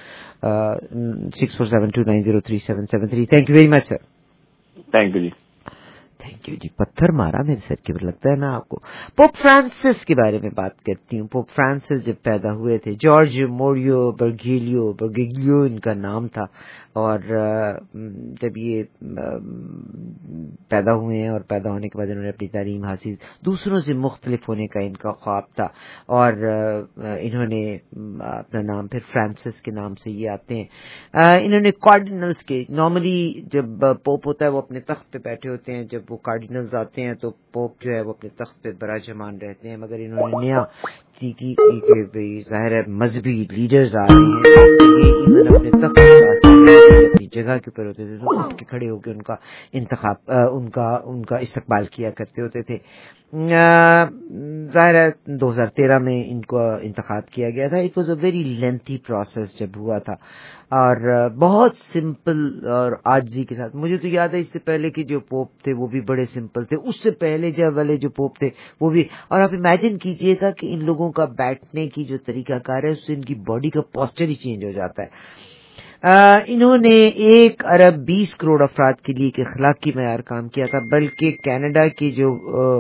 Six four seven two nine zero three seven seven three. Thank you very much sir. Thank you جی. تھینک یو جی. پتھر مارا میرے سر کے اوپر لگتا ہے نا آپ کو. پوپ فرانسس کے بارے میں بات کرتی ہوں. پوپ فرانسس جب پیدا ہوئے تھے, جارج موریو برگیلیو برگیلیو ان کا نام تھا, اور جب یہ پیدا ہوئے ہیں اور پیدا ہونے کے بعد انہوں نے اپنی تعلیم حاصل, دوسروں سے مختلف ہونے کا ان کا خواب تھا, اور انہوں نے اپنا نام پھر فرانسس کے نام سے یہ آتے ہیں. انہوں نے کارڈینلز کے, نارملی جب پوپ ہوتا ہے وہ اپنے تخت پہ بیٹھے ہوتے ہیں, جب وہ کارڈینلز آتے ہیں تو پوپ جو ہے وہ اپنے تخت پہ براجمان رہتے ہیں, مگر انہوں نے نیا کی کہ ظاہر ہے مذہبی لیڈرز آ رہے ہیں, ایون اپنے تخت اپنی جگہ کے اوپر ہوتے تھے تو اٹھ کے کھڑے ہو کے ان کا انتخاب ان کا ان کا استقبال کیا کرتے ہوتے تھے. ظاہر ہے دو ہزار تیرہ میں ان کو انتخاب کیا گیا تھا. It was a very lengthy process جب ہوا تھا, اور بہت سمپل اور عاجزی کے ساتھ. مجھے تو یاد ہے اس سے پہلے کہ جو پوپ تھے وہ بھی بڑے سمپل تھے, اس سے پہلے جب والے جو پوپ تھے وہ بھی. اور آپ امیجن کیجئے گا کہ ان لوگوں کا بیٹھنے کی جو طریقہ کار ہے اس سے ان کی باڈی کا پوسچر ہی چینج ہو جاتا ہے. آ, انہوں نے ایک ارب بیس کروڑ افراد کے لیے ایک اخلاقی معیار کام کیا تھا, بلکہ کینیڈا کی جو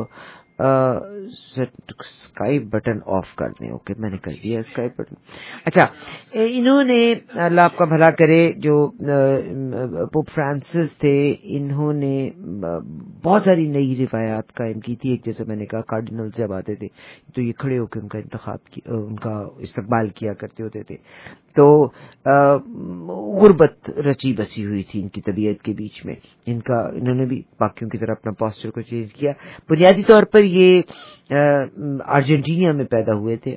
اسکائی بٹن آف کر دیں. اوکے میں نے کر دیا اسکائی بٹن. اچھا, انہوں نے اللہ آپ کا بھلا کرے جو پوپ فرانسس تھے, انہوں نے بہت ساری نئی روایات قائم کی تھی. ایک جیسے میں نے کہا کارڈینل جب آتے تھے تو یہ کھڑے ہو کے ان کا انتخاب ان کا استقبال کیا کرتے ہوتے تھے, تو غربت رچی بسی ہوئی تھی ان کی طبیعت کے بیچ میں. ان کا انہوں نے بھی باقیوں کی طرح اپنا پوسچر کو چینج کیا. بنیادی طور پر یہ ارجنٹینا میں پیدا ہوئے تھے,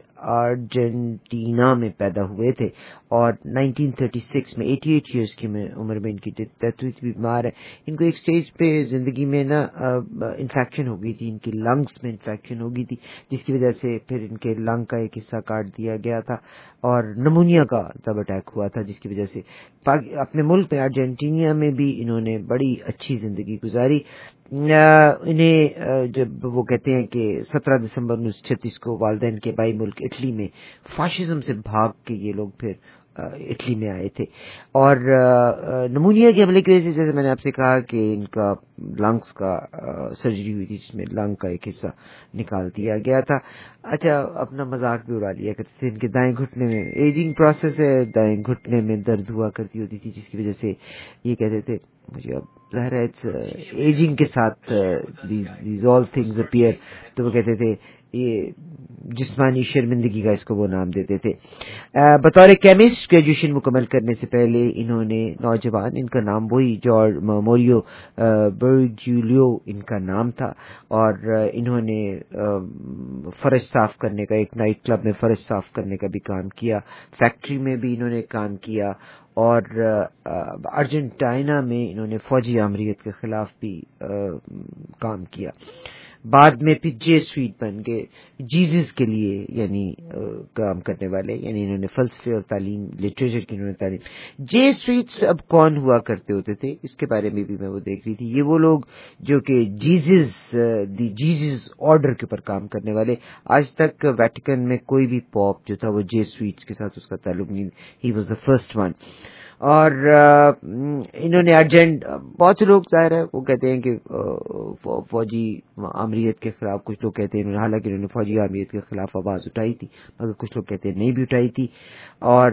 ارجنٹینا میں پیدا ہوئے تھے اور نائنٹین تھرٹی سکس میں اٹھاسی ایئرز کی عمر میں ان کی ڈیتھ ہوئی تھی. بیمار ہے. ان کو ایک سٹیج پہ زندگی میں نا انفیکشن ہو گئی تھی, ان کی لنگس میں انفیکشن ہو گئی تھی, جس کی وجہ سے پھر ان کے لنگ کا ایک حصہ کاٹ دیا گیا تھا, اور نمونیا کا تب اٹیک ہوا تھا, جس کی وجہ سے اپنے ملک میں ارجنٹینا میں بھی انہوں نے بڑی اچھی زندگی گزاری. انہیں جب وہ کہتے ہیں کہ سترہ دسمبر انیس سو چھتیس کو والدین کے بائی ملک اٹلی میں فاشزم سے بھاگ کے یہ لوگ پھر اٹلی میں آئے تھے, اور نمونیا کے حملے کی وجہ سے جیسے میں نے آپ سے کہا کہ ان کا لنگس کا سرجری ہوئی تھی, جس میں لنگ کا ایک حصہ نکال دیا گیا تھا. اچھا, اپنا مذاق بھی اڑا لیا کرتے تھے. ان کے دائیں گھٹنے میں ایجنگ پروسیس ہے, دائیں گھٹنے میں درد ہوا کرتی ہوتی تھی, جس کی وجہ سے یہ کہتے تھے مجھے اب ظاہر ہے ایجنگ کے ساتھ دیز آل تھنگز اپیئر, تو وہ کہتے تھے یہ جسمانی شرمندگی کا اس کو وہ نام دیتے تھے. بطور کیمسٹ گریجویشن مکمل کرنے سے پہلے انہوں نے نوجوان, ان کا نام وہی جارج موریو برگیلیو ان کا نام تھا, اور انہوں نے فرش صاف کرنے کا, ایک نائٹ کلب میں فرش صاف کرنے کا بھی کام کیا, فیکٹری میں بھی انہوں نے کام کیا, اور ارجنٹینا میں انہوں نے فوجی آمریت کے خلاف بھی کام کیا. بعد میں پھر جے سویٹ بن گئے, جیزس کے لیے یعنی کام کرنے والے, یعنی انہوں نے فلسفے اور تعلیم, لٹریچر کی انہوں نے تعلیم. جے سویٹس اب کون ہوا کرتے ہوتے تھے اس کے بارے میں بھی میں وہ دیکھ رہی تھی. یہ وہ لوگ جو کہ جیزس دی جیزس آرڈر کے اوپر کام کرنے والے. آج تک ویٹیکن میں کوئی بھی پاپ جو تھا وہ جے سویٹس کے ساتھ اس کا تعلق نہیں, he was the first one. اور انہوں نے ارجنٹ, بہت سے لوگ ظاہر ہے وہ کہتے ہیں کہ فوجی آمریت کے خلاف, کچھ لوگ کہتے ہیں حالانکہ انہوں نے فوجی آمریت کے خلاف آواز اٹھائی تھی, مگر کچھ لوگ کہتے ہیں نہیں بھی اٹھائی تھی. اور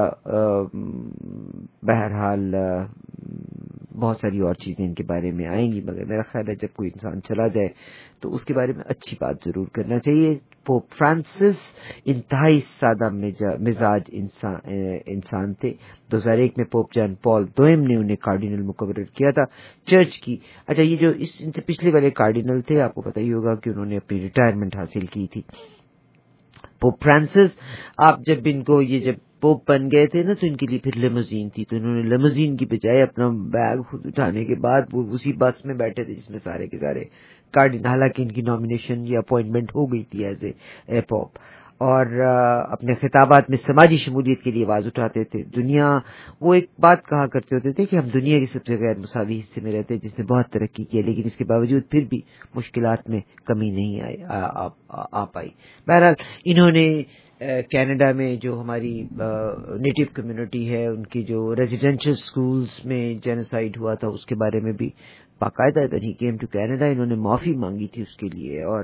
بہرحال بہت ساری اور چیزیں ان کے بارے میں آئیں گی, مگر میرا خیال ہے جب کوئی انسان چلا جائے تو اس کے بارے میں اچھی بات ضرور کرنا چاہیے. پوپ فرانسس انتہائی سادہ مزاج انسان انسان تھے. دو ہزار ایک میں پوپ جان پال دوئم نے انہیں کارڈینل مقرر کیا تھا چرچ کی. اچھا, یہ جو اس ان سے پچھلے والے کارڈینل تھے آپ کو پتہ ہی ہوگا کہ انہوں نے اپنی ریٹائرمنٹ حاصل کی تھی. پوپ فرانسس آپ جب ان کو یہ جب پوپ بن گئے تھے نا تو ان کے لیے پھر لیموزین تھی, تو انہوں نے لیموزین کی بجائے اپنا بیگ خود اٹھانے کے بعد وہ اسی بس میں بیٹھے تھے جس میں سارے کے سارے کارڈینل, حالانکہ ان کی نامینیشن یا اپوائنٹمنٹ ہو گئی تھی ایز اے پوپ, اور اپنے خطابات میں سماجی شمولیت کے لیے آواز اٹھاتے تھے. دنیا وہ ایک بات کہا کرتے ہوتے تھے کہ ہم دنیا کے سب سے غیر مساوی حصے میں رہتے ہیں جس نے بہت ترقی کی ہے, لیکن اس کے باوجود پھر بھی مشکلات میں کمی نہیں آئی آ پائی. بہرحال انہوں نے کینیڈا میں جو ہماری نیٹو کمیونٹی ہے ان کی جو ریزیڈینشل سکولز میں جینوسائیڈ ہوا تھا اس کے بارے میں بھی باقاعدہ when he came to Canada انہوں نے معافی مانگی تھی اس کے لیے اور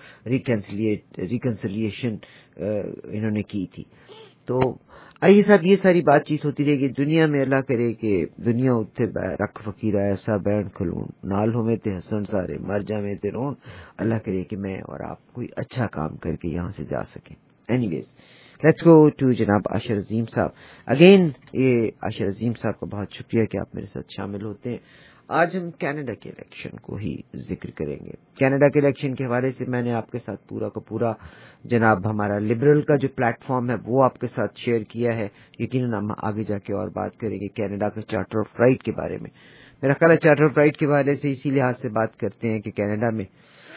ریکنسلیشن انہوں نے کی تھی. تو آئیے صاحب یہ ساری بات چیت ہوتی رہے گی. دنیا میں اللہ کرے کہ دنیا اتھے رکھ فقیر ایسا بین کھلون نال ہوئے تے حسن سارے مر جاویں تے رون. اللہ کرے کہ میں اور آپ کوئی اچھا کام کر کے یہاں سے جا سکیں. Anyways let's go to جناب عاشر عظیم صاحب. اگین یہ عاشر عظیم صاحب کا بہت شکریہ کہ آپ میرے ساتھ شامل ہوتے ہیں. آج ہم کینیڈا کے الیکشن کو ہی ذکر کریں گے. کینیڈا کے الیکشن کے حوالے سے میں نے آپ کے ساتھ پورا کا پورا جناب ہمارا لبرل کا جو پلیٹ فارم ہے وہ آپ کے ساتھ شیئر کیا ہے. یقیناً ہم آگے جا کے اور بات کریں گے کینیڈا کے چارٹر آف رائٹ کے بارے میں. میرا خیال ہے چارٹر آف رائٹ کے حوالے سے اسی لحاظ سے بات کرتے ہیں کہ کینیڈا میں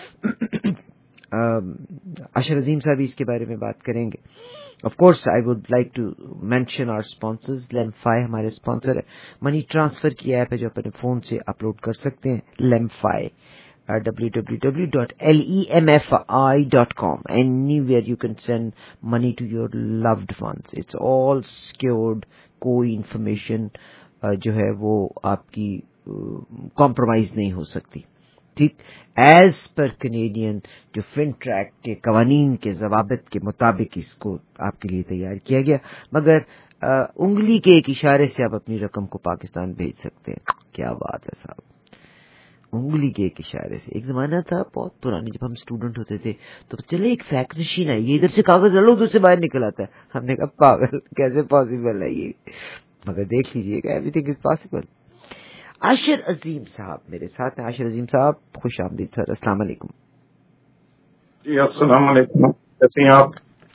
عاشر عظیم صاحب اس کے بارے میں بات کریں گے. Of course I would like to mention our sponsors. Lemfi ہمارے اسپانسر ہے. منی ٹرانسفر کی ایپ ہے جو اپنے فون سے اپلوڈ کر سکتے ہیں. Lemfi W W W dot L E M F I dot com. Anywhere you can send money to your loved ones. It's all secured. کوئی انفارمیشن جو ہے وہ آپ کی کمپرومائز نہیں ہو سکتی. ٹھیک ایز پر کینیڈین جو فن ٹریک کے قوانین کے ضوابط کے مطابق اس کو آپ کے لیے تیار کیا گیا. مگر انگلی کے ایک اشارے سے آپ اپنی رقم کو پاکستان بھیج سکتے ہیں. کیا بات ہے صاحب, انگلی کے ایک اشارے سے. ایک زمانہ تھا بہت پرانی جب ہم اسٹوڈنٹ ہوتے تھے تو چلے ایک فیکس مشین آئی ہے, ادھر سے کاغذ لڑو ادھر سے باہر نکل آتا ہے. ہم نے کہا پاگل کیسے پاسبل ہے یہ, مگر دیکھ لیجیے گا everything is possible. Ashar Azeem صاحب میرے ساتھ ہیں. عاشر عظیم صاحب خوش آمدید سر. السلام علیکم. جی السلام علیکم, کیسے ہیں آپ؟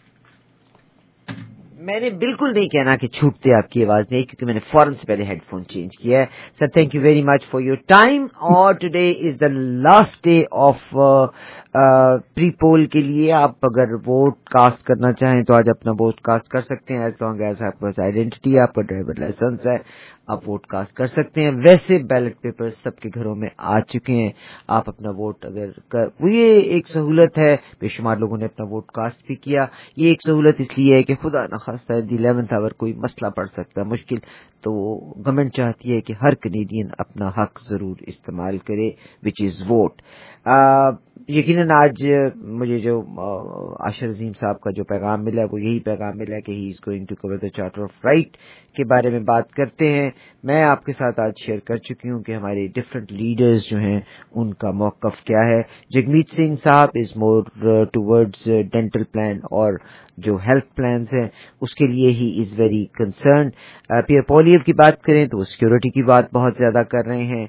میں نے بالکل نہیں کہنا کہ چھوٹتے آپ کی آواز نہیں, کیونکہ میں نے فوراً سے پہلے ہیڈ فون چینج کیا ہے. Sir thank you very much for your time. اور today is the last day of pre poll کے لیے. آپ اگر ووٹ کاسٹ کرنا چاہیں تو آج اپنا ووٹ کاسٹ کر سکتے ہیں. ایز لانگ ایز آپ کے پاس آئیڈینٹی ہے, آپ کا ڈرائیور لائسنس ہے, آپ ووٹ کاسٹ کر سکتے ہیں. ویسے بیلٹ پیپر سب کے گھروں میں آ چکے ہیں. آپ اپنا ووٹ اگر کر, وہ یہ ایک سہولت ہے, بے شمار لوگوں نے اپنا ووٹ کاسٹ بھی کیا. یہ ایک سہولت اس لیے ہے کہ خدا نخواستہ دی الیونتھ آور کوئی مسئلہ پڑ سکتا ہے مشکل, تو گورنمنٹ چاہتی ہے کہ ہر کینیڈین اپنا حق ضرور استعمال کرے, وچ از ووٹ. یقیناً آج مجھے جو عاشر عظیم صاحب کا جو پیغام ملا ہے وہ یہی پیغام ملا ہے کہ he is going to cover the charter of right کے بارے میں بات کرتے ہیں. میں آپ کے ساتھ آج شیئر کر چکی ہوں کہ ہمارے ڈفرینٹ لیڈرز جو ہیں ان کا موقف کیا ہے. جگمیت سنگھ صاحب is more towards dental plan اور جو ہیلتھ پلانز ہیں اس کے لیے he is very concerned. Pierre Poilievre کی بات کریں تو وہ سیکورٹی کی بات بہت زیادہ کر رہے ہیں,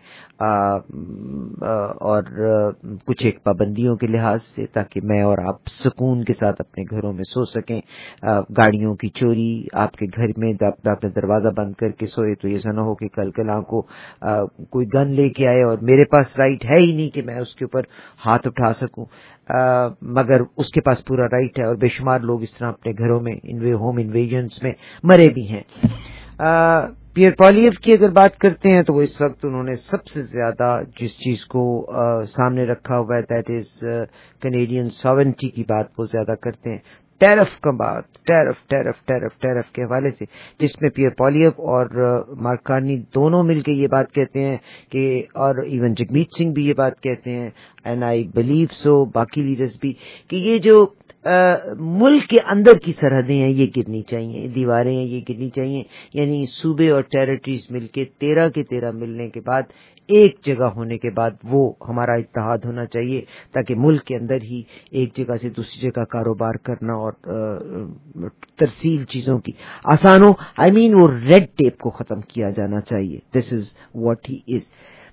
اور کچھ ایک پابندیوں کے لحاظ سے, تاکہ میں اور آپ سکون کے ساتھ اپنے گھروں میں سو سکیں. گاڑیوں کی چوری, آپ کے گھر میں اپنا دروازہ بند کر کے سوئے تو ایسا نہ ہو کہ کل کل کو کوئی گن لے کے آئے اور میرے پاس رائٹ ہے ہی نہیں کہ میں اس کے اوپر ہاتھ اٹھا سکوں, مگر اس کے پاس پورا رائٹ ہے. اور بے شمار لوگ اس طرح اپنے گھروں میں ہوم انویژنس میں مرے بھی ہیں. پیئر پولیو کی اگر بات کرتے ہیں تو وہ اس وقت انہوں نے سب سے زیادہ جس چیز کو سامنے رکھا ہوا ہے دیٹ از کینیڈین ساورنٹی کی بات وہ زیادہ کرتے ہیں. ٹیرف کا بات, ٹیرف ٹیرف ٹیرف ٹیرف کے حوالے سے, جس میں پیئر پولیو اور مارک کارنی دونوں مل کے یہ بات کہتے ہیں کہ, اور ایون جگمیت سنگھ بھی یہ بات کہتے ہیں, اینڈ آئی بلیو سو باقی لیڈرز بھی, کہ یہ جو ملک کے اندر کی سرحدیں ہیں یہ گرنی چاہیے, دیواریں ہیں یہ گرنی چاہیے. یعنی صوبے اور ٹیریٹریز مل کے تیرہ کے تیرہ ملنے کے بعد ایک جگہ ہونے کے بعد وہ ہمارا اتحاد ہونا چاہیے, تاکہ ملک کے اندر ہی ایک جگہ سے دوسری جگہ کاروبار کرنا اور ترسیل چیزوں کی آسان ہو. آئی مین وہ ریڈ ٹیپ کو ختم کیا جانا چاہیے. دس is what he is.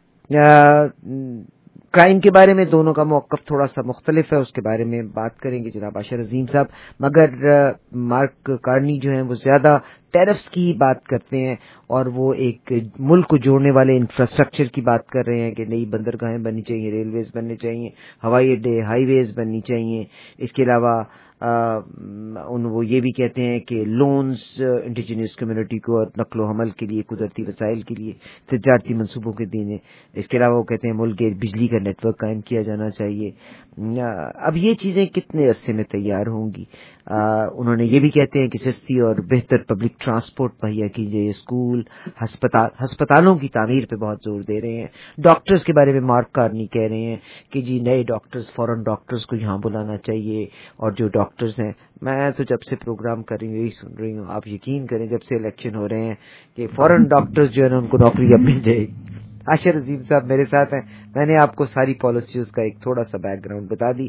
Crime کے بارے میں دونوں کا موقف تھوڑا سا مختلف ہے, اس کے بارے میں بات کریں گے جناب عاشر عظیم صاحب. مگر مارک کارنی جو ہیں وہ زیادہ ٹیرفس کی بات کرتے ہیں, اور وہ ایک ملک کو جوڑنے والے انفراسٹرکچر کی بات کر رہے ہیں کہ نئی بندرگاہیں بننی چاہیے, ریلویز بننے چاہیے, ہوائی اڈے ہائی ویز بننی چاہیے. اس کے علاوہ ان وہ یہ بھی کہتے ہیں کہ لونز انڈیجنس کمیونٹی کو اور نقل و حمل کے لیے, قدرتی وسائل کے لیے تجارتی منصوبوں کے دینے. اس کے علاوہ وہ کہتے ہیں ملک کے بجلی کا نیٹ ورک قائم کیا جانا چاہیے. اب یہ چیزیں کتنے عرصے میں تیار ہوں گی؟ انہوں نے یہ بھی کہتے ہیں کہ سستی اور بہتر پبلک ٹرانسپورٹ مہیا کیجیے. اسکول ہسپتال ہسپتالوں کی تعمیر پہ بہت زور دے رہے ہیں. ڈاکٹرز کے بارے میں مارک کارنی کہہ رہے ہیں کہ جی نئے ڈاکٹرز فورن ڈاکٹرز کو یہاں بلانا چاہیے. اور جو ڈاکٹرز ہیں, میں تو جب سے پروگرام کر رہی ہوں یہی سن رہی ہوں, آپ یقین کریں جب سے الیکشن ہو رہے ہیں کہ فورن ڈاکٹرز جو ہے نا ان کو نوکری اب مل جائے گی. عاشر عظیم صاحب میرے ساتھ ہیں. میں نے آپ کو ساری پالیسیز کا ایک تھوڑا سا بیک گراؤنڈ بتا دی.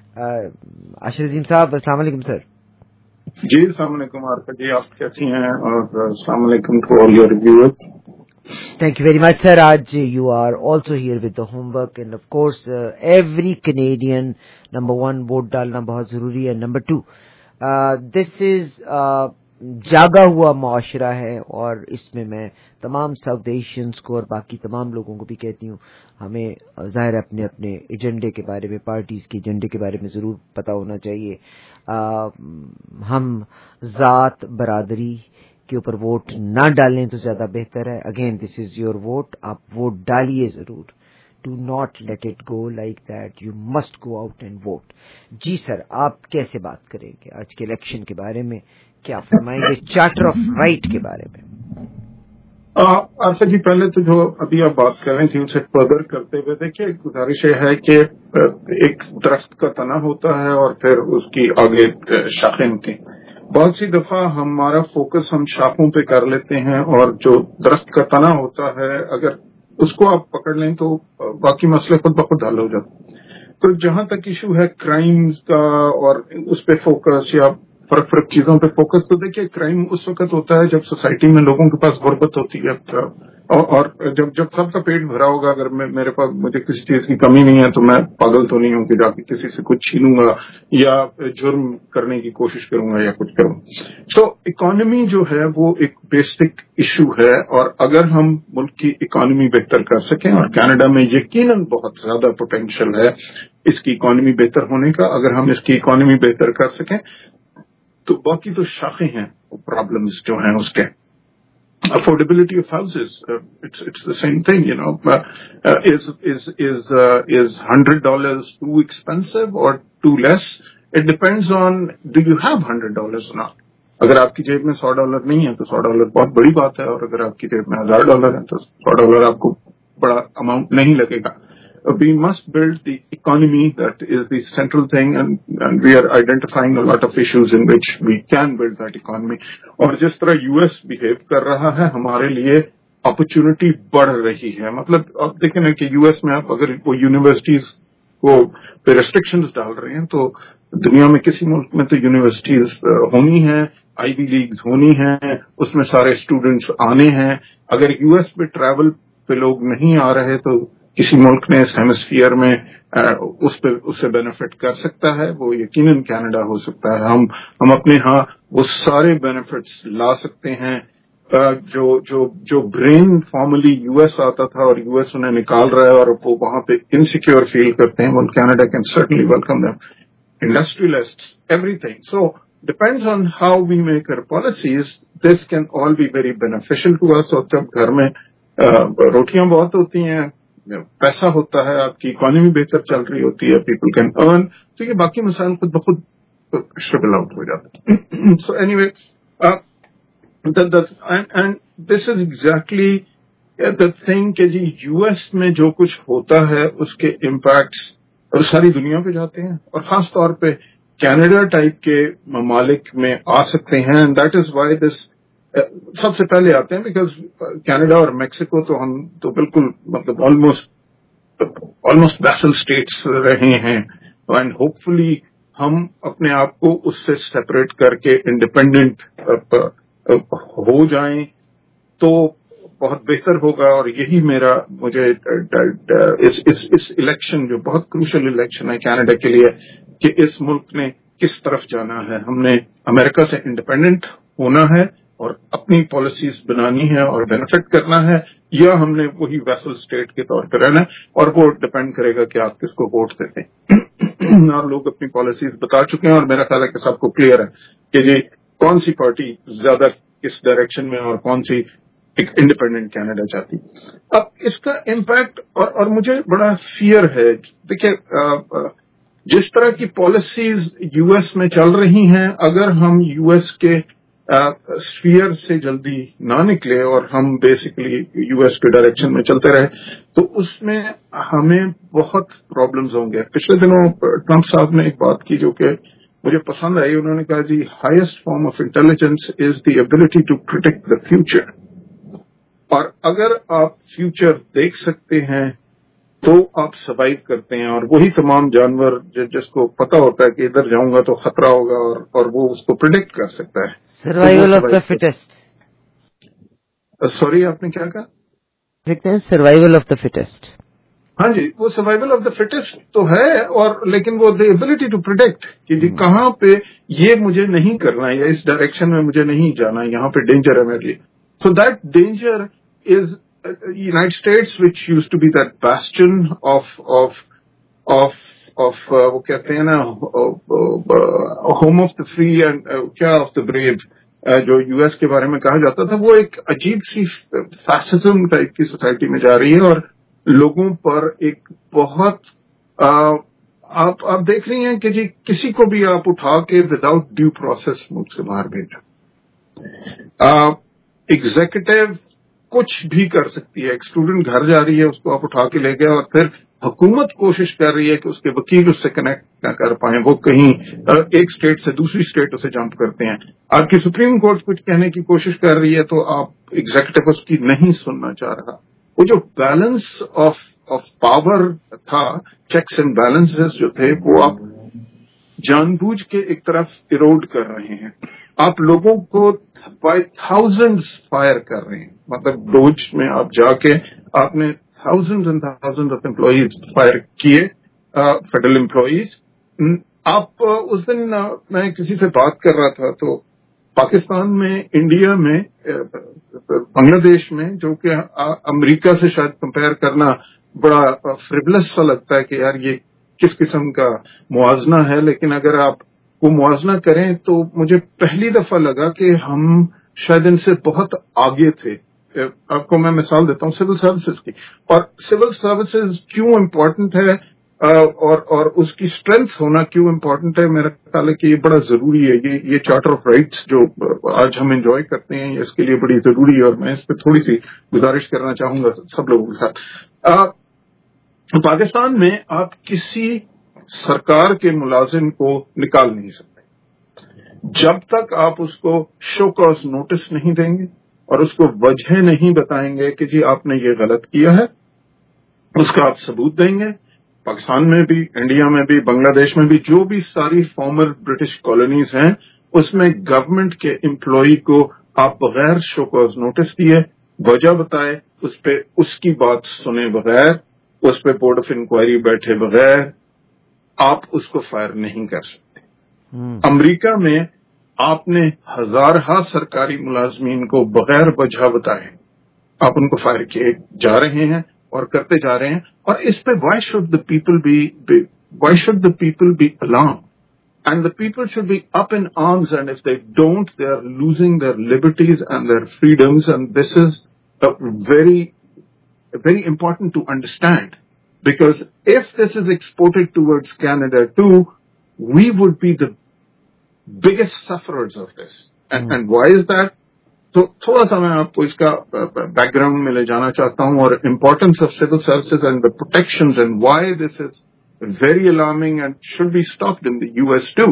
عاشر عظیم صاحب السلام علیکم سر. جی السلام علیکم عارفہ جی, آپ کیسی ہیں؟ اور السلام علیکم to all your viewers. Thank you very much, sir. Aaj you are also here with the homework, and of course, uh, every Canadian, number one, vote dalna bahut zaruri hai. Number two, uh, this is uh, جاگا ہوا معاشرہ ہے, اور اس میں میں تمام south Asians کو اور باقی تمام لوگوں کو بھی کہتی ہوں, ہمیں ظاہر اپنے اپنے ایجنڈے کے بارے میں, پارٹیز کے ایجنڈے کے بارے میں ضرور پتہ ہونا چاہیے. آ, ہم ذات برادری کے اوپر ووٹ نہ ڈالیں تو زیادہ بہتر ہے. Again this is your vote, آپ ووٹ ڈالیے ضرور. Do not let it go like that, you must go out and vote. جی سر, آپ کیسے بات کریں گے آج کے الیکشن کے بارے میں, کیا فرمائیں گے چارٹر آف رائٹ کے بارے میں؟ عارفہ جی پہلے تو جو ابھی آپ بات کر رہی تھی اسے فردر کرتے ہوئے دیکھیے, گزارش یہ ہے کہ ایک درخت کا تنا ہوتا ہے اور پھر اس کی آگے شاخیں ہوتی ہیں. بہت سی دفعہ ہمارا فوکس ہم شاخوں پہ کر لیتے ہیں, اور جو درخت کا تنا ہوتا ہے اگر اس کو آپ پکڑ لیں تو باقی مسئلے خود بخود حل ہو جاتے. تو جہاں تک ایشو ہے کرائم کا اور اس پہ فوکس یا فرق فرق چیزوں پہ فوکس, تو دیکھیے کرائم اس وقت ہوتا ہے جب سوسائٹی میں لوگوں کے پاس غربت ہوتی ہے, اور جب جب سب کا پیٹ بھرا ہوگا. اگر میرے پاس مجھے کسی چیز کی کمی نہیں ہے تو میں پاگل تو نہیں ہوں کہ جا کے کسی سے کچھ چھینوں گا یا جرم کرنے کی کوشش کروں گا یا کچھ کروں. تو اکانومی جو ہے وہ ایک بیسک ایشو ہے, اور اگر ہم ملک کی اکانومی بہتر کر سکیں, اور کینیڈا میں یقیناً بہت زیادہ پوٹینشیل ہے اس کی اکانومی بہتر ہونے کا, اگر ہم اس کی اکانومی بہتر کر سکیں تو باقی تو شاخیں ہیں پرابلمز جو ہیں اس کے. Affordability of houses, uh, it's it's the same thing, you know. Uh, uh, is is is uh, is hundred dollars too expensive or too less? It depends on do you have hundred dollars or not. اگر آپ کی جیب میں سو dollar نہیں ہے تو سو dollar بہت بڑی بات ہے, اور اگر آپ کی جیب میں ہزار ڈالر ہے تو سو ڈالر آپ کو بڑا اماؤنٹ نہیں لگے گا. We must build the economy, that is the central thing, and, and we are identifying a lot of issues in which we can build that economy. اور جس طرح یو ایس بہیو کر رہا ہے ہمارے لیے اپرچونٹی بڑھ رہی ہے. مطلب آپ دیکھیں نا کہ یو ایس میں آپ اگر وہ یونیورسٹیز کو پہ ریسٹرکشنز ڈال رہے ہیں, تو دنیا میں کسی ملک میں تو یونیورسٹیز ہونی ہیں, آئی وی لیگز ہونی ہیں, اس میں سارے اسٹوڈنٹس آنے ہیں. اگر یو ایس پہ ٹریول پہ لوگ نہیں آ رہے تو کسی ملک نے اس ہیمسفیئر میں اس پہ اس سے بینیفٹ کر سکتا ہے, وہ یقیناً کینیڈا ہو سکتا ہے. ہم ہم اپنے ہاں وہ سارے بینیفٹس لا سکتے ہیں جو جو جو برین فارملی یو ایس آتا تھا اور یو ایس انہیں نکال رہا ہے اور وہ وہاں پہ انسیکیور فیل کرتے ہیں. Canada can certainly welcome them, industrialists, everything. So depends on how we make اور policies, this can all be very beneficial to us. اور جب گھر میں روٹیاں بہت ہوتی ہیں, پیسہ ہوتا ہے, آپ کی اکانومی بہتر چل رہی ہوتی ہے, پیپل کین ارن, تو یہ باقی مسائل خود بخود شربل آؤٹ ہو جاتے ہیں. So anyway, and this is exactly the thing کہ جی یو ایس میں جو کچھ ہوتا ہے اس کے امپیکٹس ساری دنیا پہ جاتے ہیں, اور خاص طور پہ کینیڈا ٹائپ کے ممالک میں آ سکتے ہیں. And that is why this سب سے پہلے آتے ہیں, بیکاز کینیڈا اور میکسیکو تو ہم تو بالکل مطلب آلموسٹ آلموسٹ بیسل اسٹیٹس رہے ہیں, اینڈ ہوپ فلی ہم اپنے آپ کو اس سے سیپریٹ کر کے انڈیپینڈنٹ ہو جائیں تو بہت بہتر ہوگا. اور یہی میرا مجھے اس الیکشن جو بہت کروشل الیکشن ہے کینیڈا کے لیے, کہ اس ملک نے کس طرف جانا ہے. ہم نے امریکہ سے انڈیپینڈنٹ ہونا ہے اور اپنی پالیسیز بنانی ہے اور بینیفٹ کرنا ہے, یا ہم نے وہی ویسل اسٹیٹ کے طور پہ رہنا ہے, اور وہ ڈپینڈ کرے گا کہ آپ کس کو ووٹ دیتے ہیں. اور لوگ اپنی پالیسیز بتا چکے ہیں, اور میرا خیال ہے کہ سب کو کلیئر ہے کہ جی کون سی پارٹی زیادہ کس ڈائریکشن میں اور کون سی ایک انڈیپینڈنٹ کینیڈا چاہتی. اب اس کا امپیکٹ, اور اور مجھے بڑا فیئر ہے. دیکھیے जिस तरह की पॉलिसीज यूएस में चल रही हैं, अगर हम यूएस के स्फीयर से जल्दी ना निकले और हम बेसिकली यूएस के डायरेक्शन में चलते रहे तो उसमें हमें बहुत प्रॉब्लम्स होंगे। पिछले दिनों ट्रंप साहब ने एक बात की जो कि मुझे पसंद आई। उन्होंने कहा जी highest form of intelligence is the ability to predict the future, और अगर आप फ्यूचर देख सकते हैं तो आप सर्वाइव करते हैं। और वही तमाम जानवर जिसको पता होता है कि इधर जाऊंगा तो खतरा होगा और, और वो उसको प्रिडिक्ट कर सकता है। Survival of the fittest. Sorry, आपने क्या कहा? देखते हैं सर्वाइवल ऑफ द फिटेस्ट। हाँ जी, वो सर्वाइवल ऑफ द फिटेस्ट तो है, और लेकिन वो द एबिलिटी टू प्रिडिक्ट कि जी कहाँ पे ये मुझे नहीं करना है या इस डायरेक्शन में मुझे नहीं जाना है, यहाँ पे डेंजर है मेरे लिए। So that danger is United States which used to be that bastion of of of of वो कहते हैं ना home of the free and क्या ऑफ द ब्रेव, जो यूएस के बारे में कहा जाता था, वो एक अजीब सी फैसिज्म टाइप की सोसाइटी में जा रही है और लोगों पर एक बहुत आ, आप आप देख रही हैं कि जी किसी को भी आप उठा के विदाउट ड्यू प्रोसेस मुल्क से बाहर भेजा। एग्जीक्यूटिव कुछ भी कर सकती है। एक स्टूडेंट घर जा रही है, उसको आप उठा के ले गए और फिर हुकूमत कोशिश कर रही है कि उसके वकील उससे कनेक्ट ना कर पाए, वो कहीं एक स्टेट से दूसरी स्टेट उसे जंप करते हैं। आपकी सुप्रीम कोर्ट कुछ कहने की कोशिश कर रही है तो आप एग्जीक्यूटिव उसकी नहीं सुनना चाह रहा। वो जो बैलेंस ऑफ ऑफ पावर था, चेक्स एंड बैलेंसेस जो थे, वो आप जानबूझ के एक तरफ इरोड कर रहे हैं। आप लोगों को बाय थाउजेंड्स फायर कर रहे हैं। मतलब डोज में आप जाके आपने thousands and thousands of employees fire किए, फेडरल एम्प्लॉइज। आप उस दिन मैं किसी से बात कर रहा था तो पाकिस्तान में, इंडिया में, बांग्लादेश में, जो कि अमेरिका से शायद कंपेयर करना बड़ा फ्रिवलस सा लगता है कि यार ये किस किस्म का मुआवजना है, लेकिन अगर आप वो मुआवजना करें तो मुझे पहली दफा लगा कि हम शायद इनसे बहुत आगे थे। आपको मैं मिसाल देता हूँ सिविल सर्विसेज की, और सिविल सर्विसेज क्यों इम्पोर्टेंट है और और उसकी स्ट्रेंथ होना क्यों इम्पोर्टेंट है, मेरा ख्याल है कि ये बड़ा जरूरी है। ये ये चार्टर ऑफ राइट्स जो आज हम एंजॉय करते हैं, इसके लिए बड़ी जरूरी है और मैं इस पर थोड़ी सी गुजारिश करना चाहूंगा सब लोगों के साथ। आ, पाकिस्तान में आप किसी सरकार के मुलाजिम को निकाल नहीं सकते जब तक आप उसको शो कॉज नोटिस नहीं देंगे और उसको वजह नहीं बताएंगे कि जी आपने ये गलत किया है, उसका आप सबूत देंगे। पाकिस्तान में भी, इंडिया में भी, बांग्लादेश में भी, जो भी सारी फॉर्मर ब्रिटिश कॉलोनीज हैं, उसमें गवर्नमेंट के एम्प्लॉई को आप बगैर शो कॉज नोटिस दिए, वजह बताए, उस पे उसकी बात सुने बगैर, उस पे बोर्ड ऑफ इंक्वायरी बैठे बगैर आप उसको फायर नहीं कर सकते। अमेरिका में आपने हजारहा सरकारी मुलाजमीन को बगैर वजह बताए आप उनको फायर किए जा रहे हैं और करते जा रहे हैं। और इस पे why should the people be why should the people be alarm and the people should be up in arms, and if they don't they are losing their liberties and their freedoms, and this is very very important to understand, because if this is exported towards Canada too, we would be the biggest sufferers of this. And, mm. and why is that? So thoda sa main aapko iska background mein le jana chahta hu, aur importance of civil services and the protections and why this is very alarming and should be stopped in the U S too.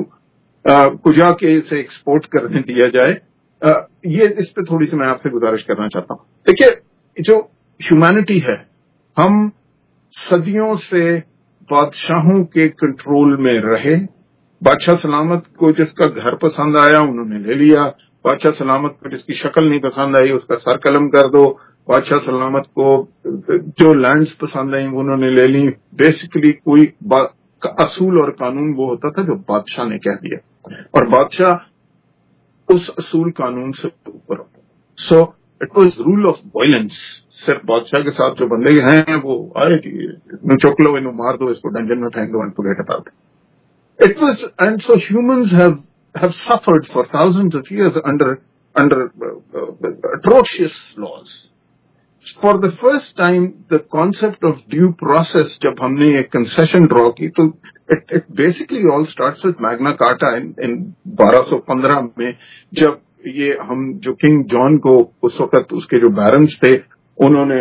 ko ja ke ise export karne diya jaye, uh, ye is pe thodi si main aapse guzarish karna chahta hu। देखिए, जो humanity है, हम सदियों से बादशाहों के control में रहे। बादशाह सलामत को जिसका घर पसंद आया उन्होंने ले लिया, बादशाह सलामत को जिसकी शक्ल नहीं पसंद आई उसका सर कलम कर दो, बादशाह सलामत को जो लैंड्स पसंद आई उन्होंने ले ली। बेसिकली कोई असूल और कानून वो होता था जो बादशाह ने कह दिया, और बादशाह उस असूल कानून से ऊपर होता। So it was rule of violence. सिर्फ बादशाह के साथ जो बंदे हैं वो आए कि चुक लो, इन्हें मार दो, इसको डंजन में फेंक दो, and forget about it. It was and so humans have have suffered for thousands of years under under atrocious laws. For the first time the concept of due process जब हमने ये कंसेशन ड्रॉ की तो it it basically all starts with Magna Carta in in बारह सौ पंद्रह में, जब ये हम जो किंग जॉन को उस वक्त उसके जो बैरन्स थे उन्होंने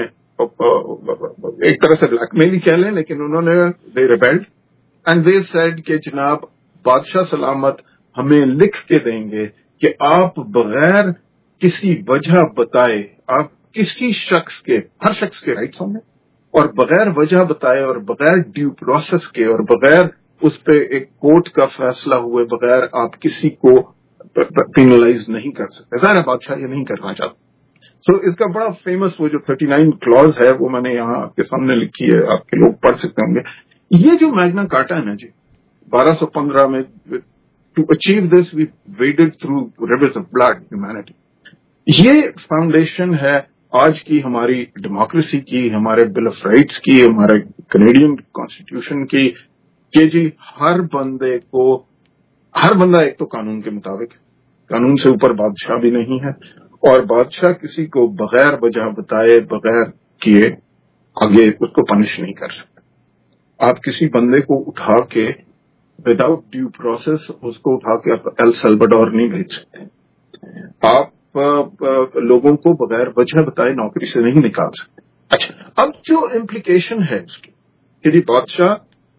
एक तरह से ब्लैकमेल ही कह लें, लेकिन उन्होंने they rebelled and they said कि जनाब बादशाह सलामत हमें लिख के देंगे कि आप बगैर किसी वजह बताए, आप किसी शख्स के, हर शख्स के राइट्स होंगे, और बगैर वजह बताए और बगैर ड्यू प्रोसेस के और बगैर उस पे एक कोर्ट का फैसला हुए बगैर आप किसी को पेनलाइज नहीं कर सकते। ज़ाहिर बादशाह ये नहीं करना चाहता। सो so, इसका बड़ा फेमस वो जो थर्टी नाइन क्लॉज है वो मैंने यहाँ आपके सामने लिखी है, आपके लोग पढ़ सकते होंगे। ये जो मैग्ना कार्टा है ना जी बारह सौ पंद्रह में, to achieve this we waded through rivers of blood humanity. ये फाउंडेशन है आज की हमारी डेमोक्रेसी की, हमारे बिल ऑफ राइट्स की, हमारे कैनेडियन कॉन्स्टिट्यूशन की, कि जी हर बंदे को, हर बंदा एक तो कानून के मुताबिक, कानून से ऊपर बादशाह भी नहीं है, और बादशाह किसी को बगैर वजह बताए बगैर किए आगे उसको पनिश नहीं कर सकते। आप किसी बंदे को उठा के विदाउट ड्यू प्रोसेस उसको उठा के आप एल सल्वाडोर नहीं भेज सकते। आप आ, आ, लोगों को बगैर वजह बताए नौकरी से नहीं निकाल सकते। अच्छा, अब जो इम्प्लीकेशन है उसकी कि जी बादशाह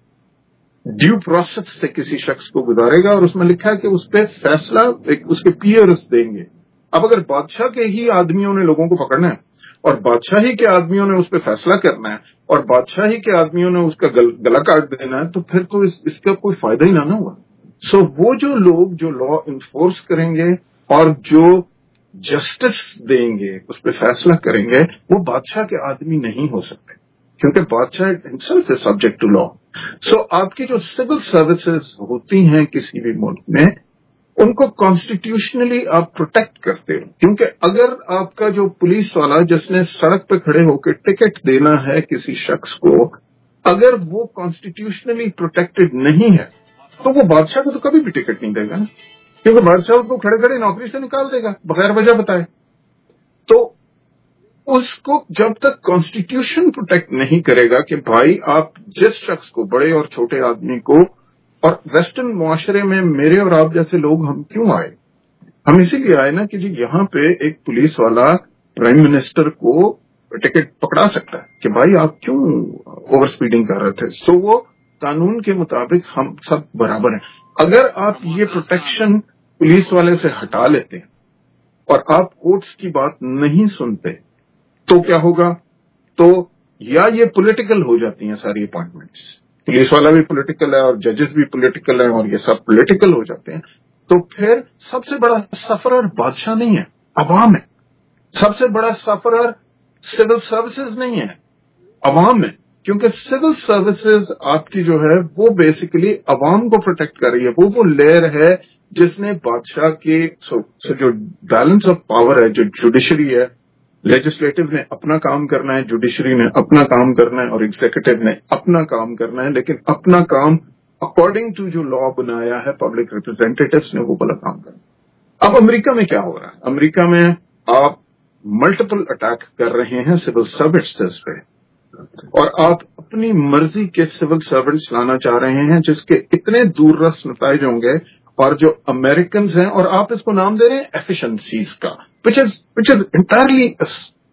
ड्यू प्रोसेस से किसी शख्स को गुजारेगा और उसमें लिखा है कि उस पर फैसला एक उसके पीयर्स देंगे। अब अगर बादशाह के ही आदमियों ने लोगों को पकड़ना है और बादशाह ही के आदमियों ने उस पर फैसला करना है और बादशाह ही के आदमियों ने उसका गल, गला काट देना है, तो फिर तो इस, इसका कोई फायदा ही ना ना हुआ। सो so, वो जो लोग जो लॉ इन्फोर्स करेंगे और जो जस्टिस देंगे, उस पर फैसला करेंगे, वो बादशाह के आदमी नहीं हो सकते, क्योंकि बादशाह himself is subject to law. So आपकी जो सिविल सर्विसेज होती हैं किसी भी मुल्क में, उनको कॉन्स्टिट्यूशनली आप प्रोटेक्ट करते हो, क्योंकि अगर आपका जो पुलिस वाला जिसने सड़क पे खड़े होकर टिकट देना है किसी शख्स को, अगर वो कॉन्स्टिट्यूशनली प्रोटेक्टेड नहीं है तो वो बादशाह को तो कभी भी टिकट नहीं देगा ना, क्योंकि बादशाह उसको खड़े खड़े नौकरी से निकाल देगा बगैर वजह बताए। तो उसको जब तक कॉन्स्टिट्यूशन प्रोटेक्ट नहीं करेगा कि भाई आप जिस शख्स को, बड़े और छोटे आदमी को, और वेस्टर्न मुआशरे में मेरे और आप जैसे लोग हम क्यों आए? हम इसीलिए आए ना कि जी यहाँ पे एक पुलिस वाला प्राइम मिनिस्टर को टिकट पकड़ा सकता है कि भाई आप क्यों ओवर स्पीडिंग कर रहे थे। सो वो कानून के मुताबिक हम सब बराबर हैं। अगर आप ये प्रोटेक्शन पुलिस वाले से हटा लेते हैं और आप कोर्ट्स की बात नहीं सुनते तो क्या होगा? तो या ये पॉलिटिकल हो जाती हैं सारी अपॉइंटमेंट्स, पुलिस वाला भी पॉलिटिकल है और जजेस भी पॉलिटिकल है और ये सब पॉलिटिकल हो जाते हैं, तो फिर सबसे बड़ा सफरर बादशाह नहीं है, अवाम है। सबसे बड़ा सफरर सिविल सर्विसेज नहीं है, अवाम है, क्योंकि सिविल सर्विसेज आपकी जो है वो बेसिकली अवाम को प्रोटेक्ट कर रही है। वो वो लेयर है जिसने बादशाह के सो, सो जो बैलेंस ऑफ पावर है, जो जुडिशरी है, लेजिस्लेटिव ने अपना काम करना है, जुडिशरी ने अपना काम करना है और एग्जीक्यूटिव ने अपना काम करना है, लेकिन अपना काम अकॉर्डिंग टू जो लॉ बनाया है पब्लिक रिप्रेजेंटेटिव्स ने वो वाला काम करना। अब अमेरिका में क्या हो रहा है? अमेरिका में आप मल्टीपल अटैक कर रहे हैं सिविल सर्विसेज पे, और आप अपनी मर्जी के सिविल सर्वेंट्स लाना चाह रहे हैं जिसके इतने दूररस नताइज होंगे, और जो अमेरिकन हैं, और आप इसको नाम दे रहे हैं एफिशिएंसीज का, which is which is entirely a,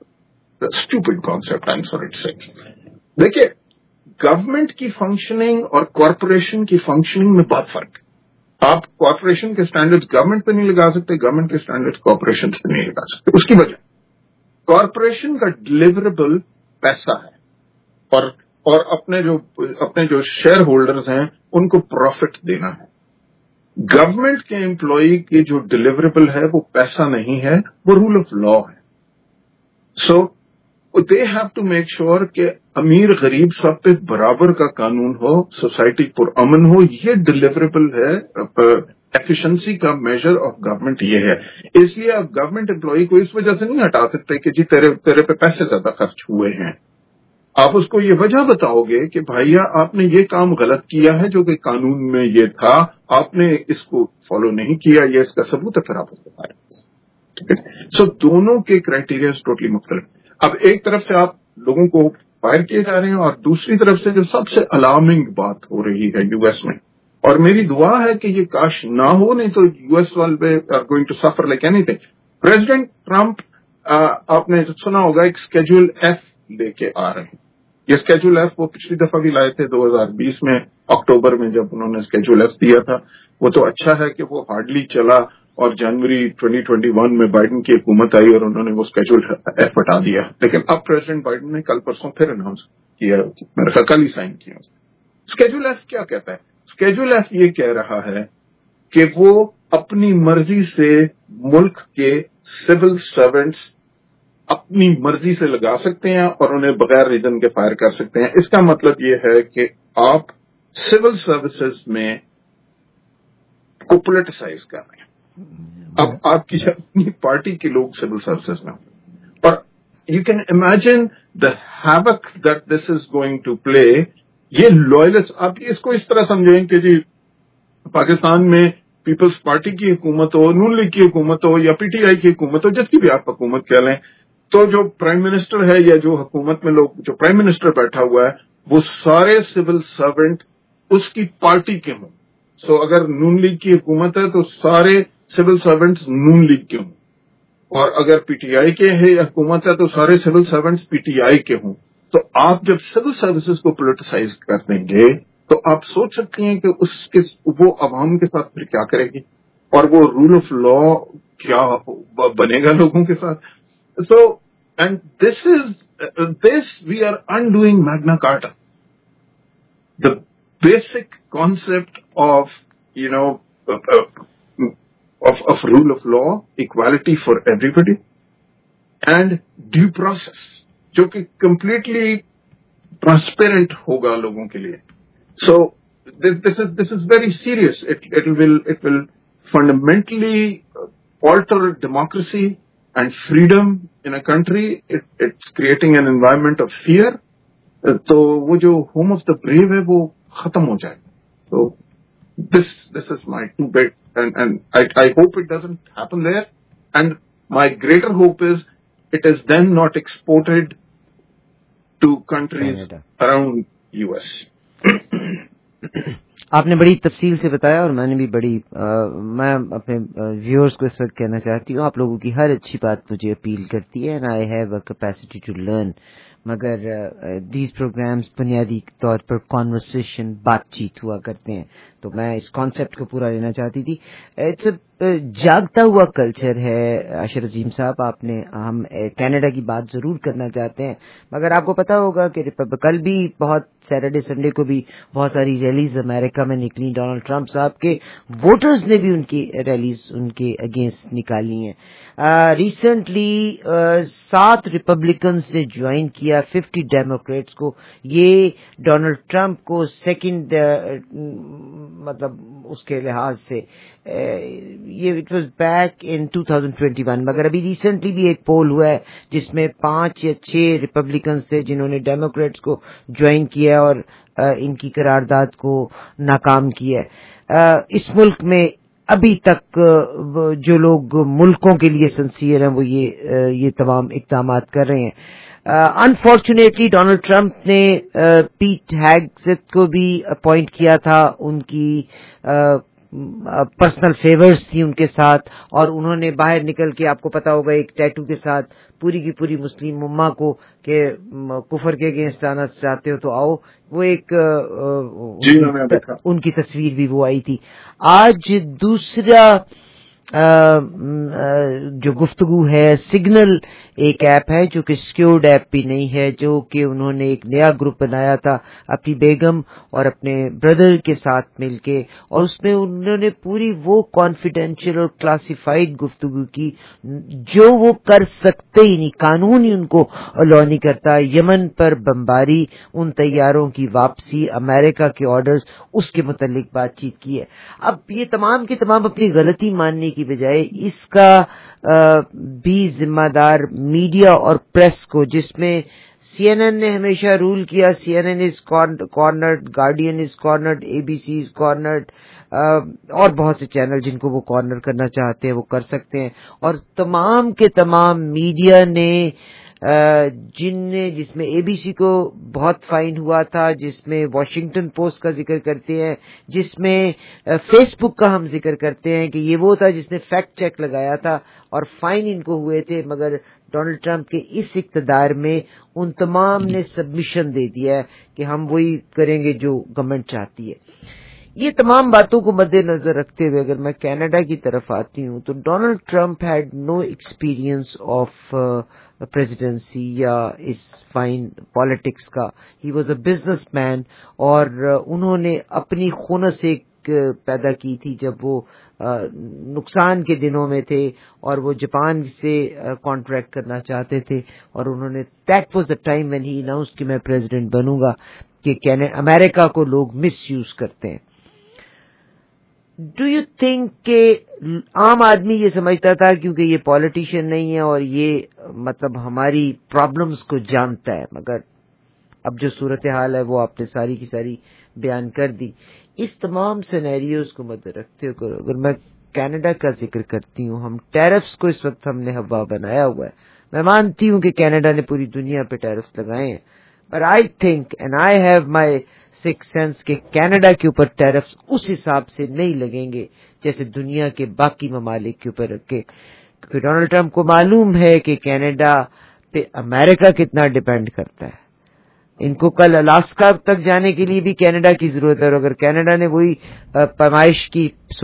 a stupid concept, I'm sorry to say. देखिए, गवर्नमेंट की फंक्शनिंग और कॉरपोरेशन की फंक्शनिंग में बहुत फर्क है। आप कॉरपोरेशन के स्टैंडर्ड्स गवर्नमेंट पे नहीं लगा सकते, गवर्नमेंट के स्टैंडर्ड्स कॉरपोरेशन पे नहीं लगा सकते। उसकी वजह, कॉरपोरेशन का डिलीवरेबल पैसा है, और और अपने जो अपने जो शेयर होल्डर्स हैं उनको प्रॉफिट देना है। गवर्नमेंट के एम्प्लॉई की जो डिलीवरेबल है वो पैसा नहीं है, वो रूल ऑफ लॉ है। So they have to make sure कि अमीर गरीब सब पे बराबर का कानून हो, सोसाइटी पुरअमन हो। ये डिलीवरेबल है, एफिशिएंसी का मेजर ऑफ गवर्नमेंट ये है। इसलिए आप गवर्नमेंट एम्प्लॉई को इस वजह से नहीं हटा सकते कि जी तेरे तेरे पे पैसे ज्यादा खर्च हुए हैं। आप उसको ये वजह बताओगे कि भैया आपने ये काम गलत किया है, जो कि कानून में ये था, आपने इसको फॉलो नहीं किया, ये इसका सबूत है, फिर आप उसको पाएंगे। ठीक है। सो दोनों के क्राइटेरिया टोटली मुख्तलिफ। اب ایک طرف سے آپ لوگوں کو فائر کیے جا رہے ہیں اور دوسری طرف سے جو سب سے الارمنگ بات ہو رہی ہے یو ایس میں، اور میری دعا ہے کہ یہ کاش نہ ہو، نہیں تو یو ایس والے are going to suffer like اینی تھنگ. پریزیڈنٹ ٹرمپ آپ نے سنا ہوگا ایک اسکیجول ایف لے کے آ رہے ہیں. یہ اسکیجول ایف وہ پچھلی دفعہ بھی لائے تھے دو ہزار بیس میں اکتوبر میں جب انہوں نے اسکیجول ایف دیا تھا. وہ تو اچھا ہے کہ وہ ہارڈلی چلا اور جنوری ٹوئنٹی ٹوئنٹی ون میں بائیڈن کی حکومت آئی اور انہوں نے وہ اسکیجول ایف ہٹا دیا. لیکن اب پریزیڈنٹ بائیڈن نے کل پرسوں پھر اناؤنس کیا، میرے خیال کل ہی سائن کیا. اسکیجول ایف کیا کہتا ہے؟ اسکیجول ایف یہ کہہ رہا ہے کہ وہ اپنی مرضی سے ملک کے سول سروینٹس اپنی مرضی سے لگا سکتے ہیں اور انہیں بغیر ریزن کے فائر کر سکتے ہیں. اس کا مطلب یہ ہے کہ آپ سول سروسز میں کو پولیٹیسائز کر رہے ہیں. اب آپ کی اپنی پارٹی کے لوگ سول سروسز میں، اور you can imagine the havoc that this is going to play. یہ لوئلسٹ آپ اس کو اس طرح سمجھیں کہ جی پاکستان میں پیپلز پارٹی کی حکومت ہو، نون لیگ کی حکومت ہو یا پی ٹی آئی کی حکومت ہو، جس کی بھی آپ حکومت کہہ لیں، تو جو پرائم منسٹر ہے یا جو حکومت میں لوگ جو پرائم منسٹر بیٹھا ہوا ہے وہ سارے سول سروینٹ اس کی پارٹی کے ہوں. سو so, اگر نون لیگ کی حکومت ہے تو سارے سول سروینٹس نون لیگ کے ہوں، اور اگر پی ٹی آئی کے ہے یا حکومت ہے تو سارے سول سروینٹس پی ٹی آئی کے ہوں. تو آپ جب سول سروسز کو پولیٹیسائز کر دیں گے تو آپ سوچ سکتے ہیں کہ اس کے وہ عوام کے ساتھ پھر کیا کرے گی، اور وہ رول آف لا کیا بنے گا لوگوں کے ساتھ. So and this is this we are undoing Magna Carta, the basic concept of you know of, of rule of law, equality for everybody, and due process, جو کہ completely transparent ہوگا لوگوں کے لیے. So this, this is this is very serious. It it will it will fundamentally alter democracy and freedom in a country. It, it's creating an environment of fear. تو وہ جو home of the brave ہے وہ ختم ہو جائے. So this this is my two bit. And, and I, I hope it doesn't happen there. And my greater hope is it is then not exported to countries Canada. Around U S. آپ نے بڑی تفصیل سے بتایا اور میں نے بھی بڑی آ, میں اپنے ویورز کو اس وقت کہنا چاہتی ہوں آپ لوگوں کی ہر اچھی بات مجھے اپیل کرتی ہے. And I have a capacity to learn. مگر دیز پروگرامز بنیادی طور پر کانورسیشن بات چیت ہوا کرتے ہیں، تو میں اس کانسیپٹ کو پورا لینا چاہتی تھی. اٹس اے جاگتا ہوا کلچر ہے. اشر عظیم صاحب، آپ نے ہم کینیڈا کی بات ضرور کرنا چاہتے ہیں، مگر آپ کو پتا ہوگا کہ کل بھی بہت سیٹرڈے سنڈے کو بھی بہت ساری ریلیز امریکہ میں نکلی. ڈونلڈ ٹرمپ صاحب کے ووٹرز نے بھی ان کی ریلیز ان کے اگینسٹ نکالی ہیں. ریسنٹلی سات ریپبلکنز نے جوائن کیا ففٹی ڈیموکریٹس کو. یہ ڈونلڈ ٹرمپ کو سیکنڈ مطلب اس کے لحاظ سے یہ it was back in two thousand twenty one. مگر ابھی ریسنٹلی بھی ایک پول ہوا ہے جس میں پانچ یا چھ ریپبلکنز تھے جنہوں نے ڈیموکریٹس کو جوائن کیا اور ان کی قرارداد کو ناکام کیا. اس ملک میں ابھی تک جو لوگ ملکوں کے لیے سنسیئر ہیں وہ یہ یہ تمام اقدامات کر رہے ہیں. انفارچونیٹلی ڈونلڈ ٹرمپ نے پیٹ ہیگزت کو بھی اپوائنٹ کیا تھا. ان کی پرسنل فیورز تھی ان کے ساتھ، اور انہوں نے باہر نکل کے آپ کو پتا ہوگا ایک ٹیٹو کے ساتھ پوری کی پوری مسلم امہ کو کہ کفر کے اگینسٹ آنا چاہتے ہو تو آؤ. وہ ایک ان کی تصویر بھی وہ آئی تھی. آج دوسرا جو گفتگو ہے سگنل ایک ایپ ہے جو کہ سیکیورڈ ایپ بھی نہیں ہے، جو کہ انہوں نے ایک نیا گروپ بنایا تھا اپنی بیگم اور اپنے بردر کے ساتھ مل کے، اور اس میں انہوں نے پوری وہ کانفیڈینشیل اور کلاسیفائڈ گفتگو کی جو وہ کر سکتے ہی نہیں، قانون ہی ان کو الاؤ نہیں کرتا. یمن پر بمباری، ان طیاروں کی واپسی، امریکہ کے آرڈرز، اس کے متعلق بات چیت کی ہے. اب یہ تمام کے تمام اپنی غلطی ماننے کی بجائے اس کا بھی ذمہ دار میڈیا اور پریس کو، جس میں سی این این نے ہمیشہ رول کیا. C N N is cornered, Guardian is cornered, A B C is cornered, اور بہت سے چینل جن کو وہ کارنر کرنا چاہتے ہیں وہ کر سکتے ہیں. اور تمام کے تمام میڈیا نے جن نے جس میں اے بی سی کو بہت فائن ہوا تھا، جس میں واشنگٹن پوسٹ کا ذکر کرتے ہیں، جس میں فیس بک کا ہم ذکر کرتے ہیں کہ یہ وہ تھا جس نے فیکٹ چیک لگایا تھا اور فائن ان کو ہوئے تھے، مگر ڈونلڈ ٹرمپ کے اس اقتدار میں ان تمام نے سبمیشن دے دیا ہے کہ ہم وہی کریں گے جو گورنمنٹ چاہتی ہے۔ یہ تمام باتوں کو مد نظر رکھتے ہوئے اگر میں کینیڈا کی طرف آتی ہوں تو Donald Trump had no experience of presidency یا اس فائن پالیٹکس کا، he was a business man, اور انہوں نے اپنی خونس ایک پیدا کی تھی جب وہ نقصان کے دنوں میں تھے اور وہ جاپان سے کانٹریکٹ کرنا چاہتے تھے، اور انہوں نے that was the time when he announce کہ میں پریزیڈنٹ بنوں گا، کہ امریکہ کو لوگ مس یوز کرتے ہیں۔ ڈو یو تھنک کہ عام آدمی یہ سمجھتا تھا کیونکہ یہ پالیٹیشین نہیں ہے اور یہ مطلب ہماری پرابلمز کو جانتا ہے، مگر اب جو صورتحال ہے وہ آپ نے ساری کی ساری بیان کر دی۔ اس تمام سینیریوز کو مد رکھتے ہوئے اگر میں کینیڈا کا ذکر کرتی ہوں، ہم ٹیرفز کو اس وقت ہم نے ہوا بنایا ہوا ہے، میں مانتی ہوں کہ کینیڈا نے پوری دنیا پہ ٹیرفز لگائے ہیں، پر I think and I have my six sense کہ کینیڈا کے اوپر ٹیرفز اس حساب سے نہیں لگیں گے جیسے دنیا کے باقی ممالک کے اوپر رکھے، کیونکہ ڈونلڈ ٹرمپ کو معلوم ہے کہ کینیڈا پہ امریکہ کتنا ڈیپینڈ کرتا ہے۔ ان کو کل الاسکا تک جانے کے لیے بھی کینیڈا کی ضرورت ہے، اور اگر کینیڈا نے وہی پیمائش کی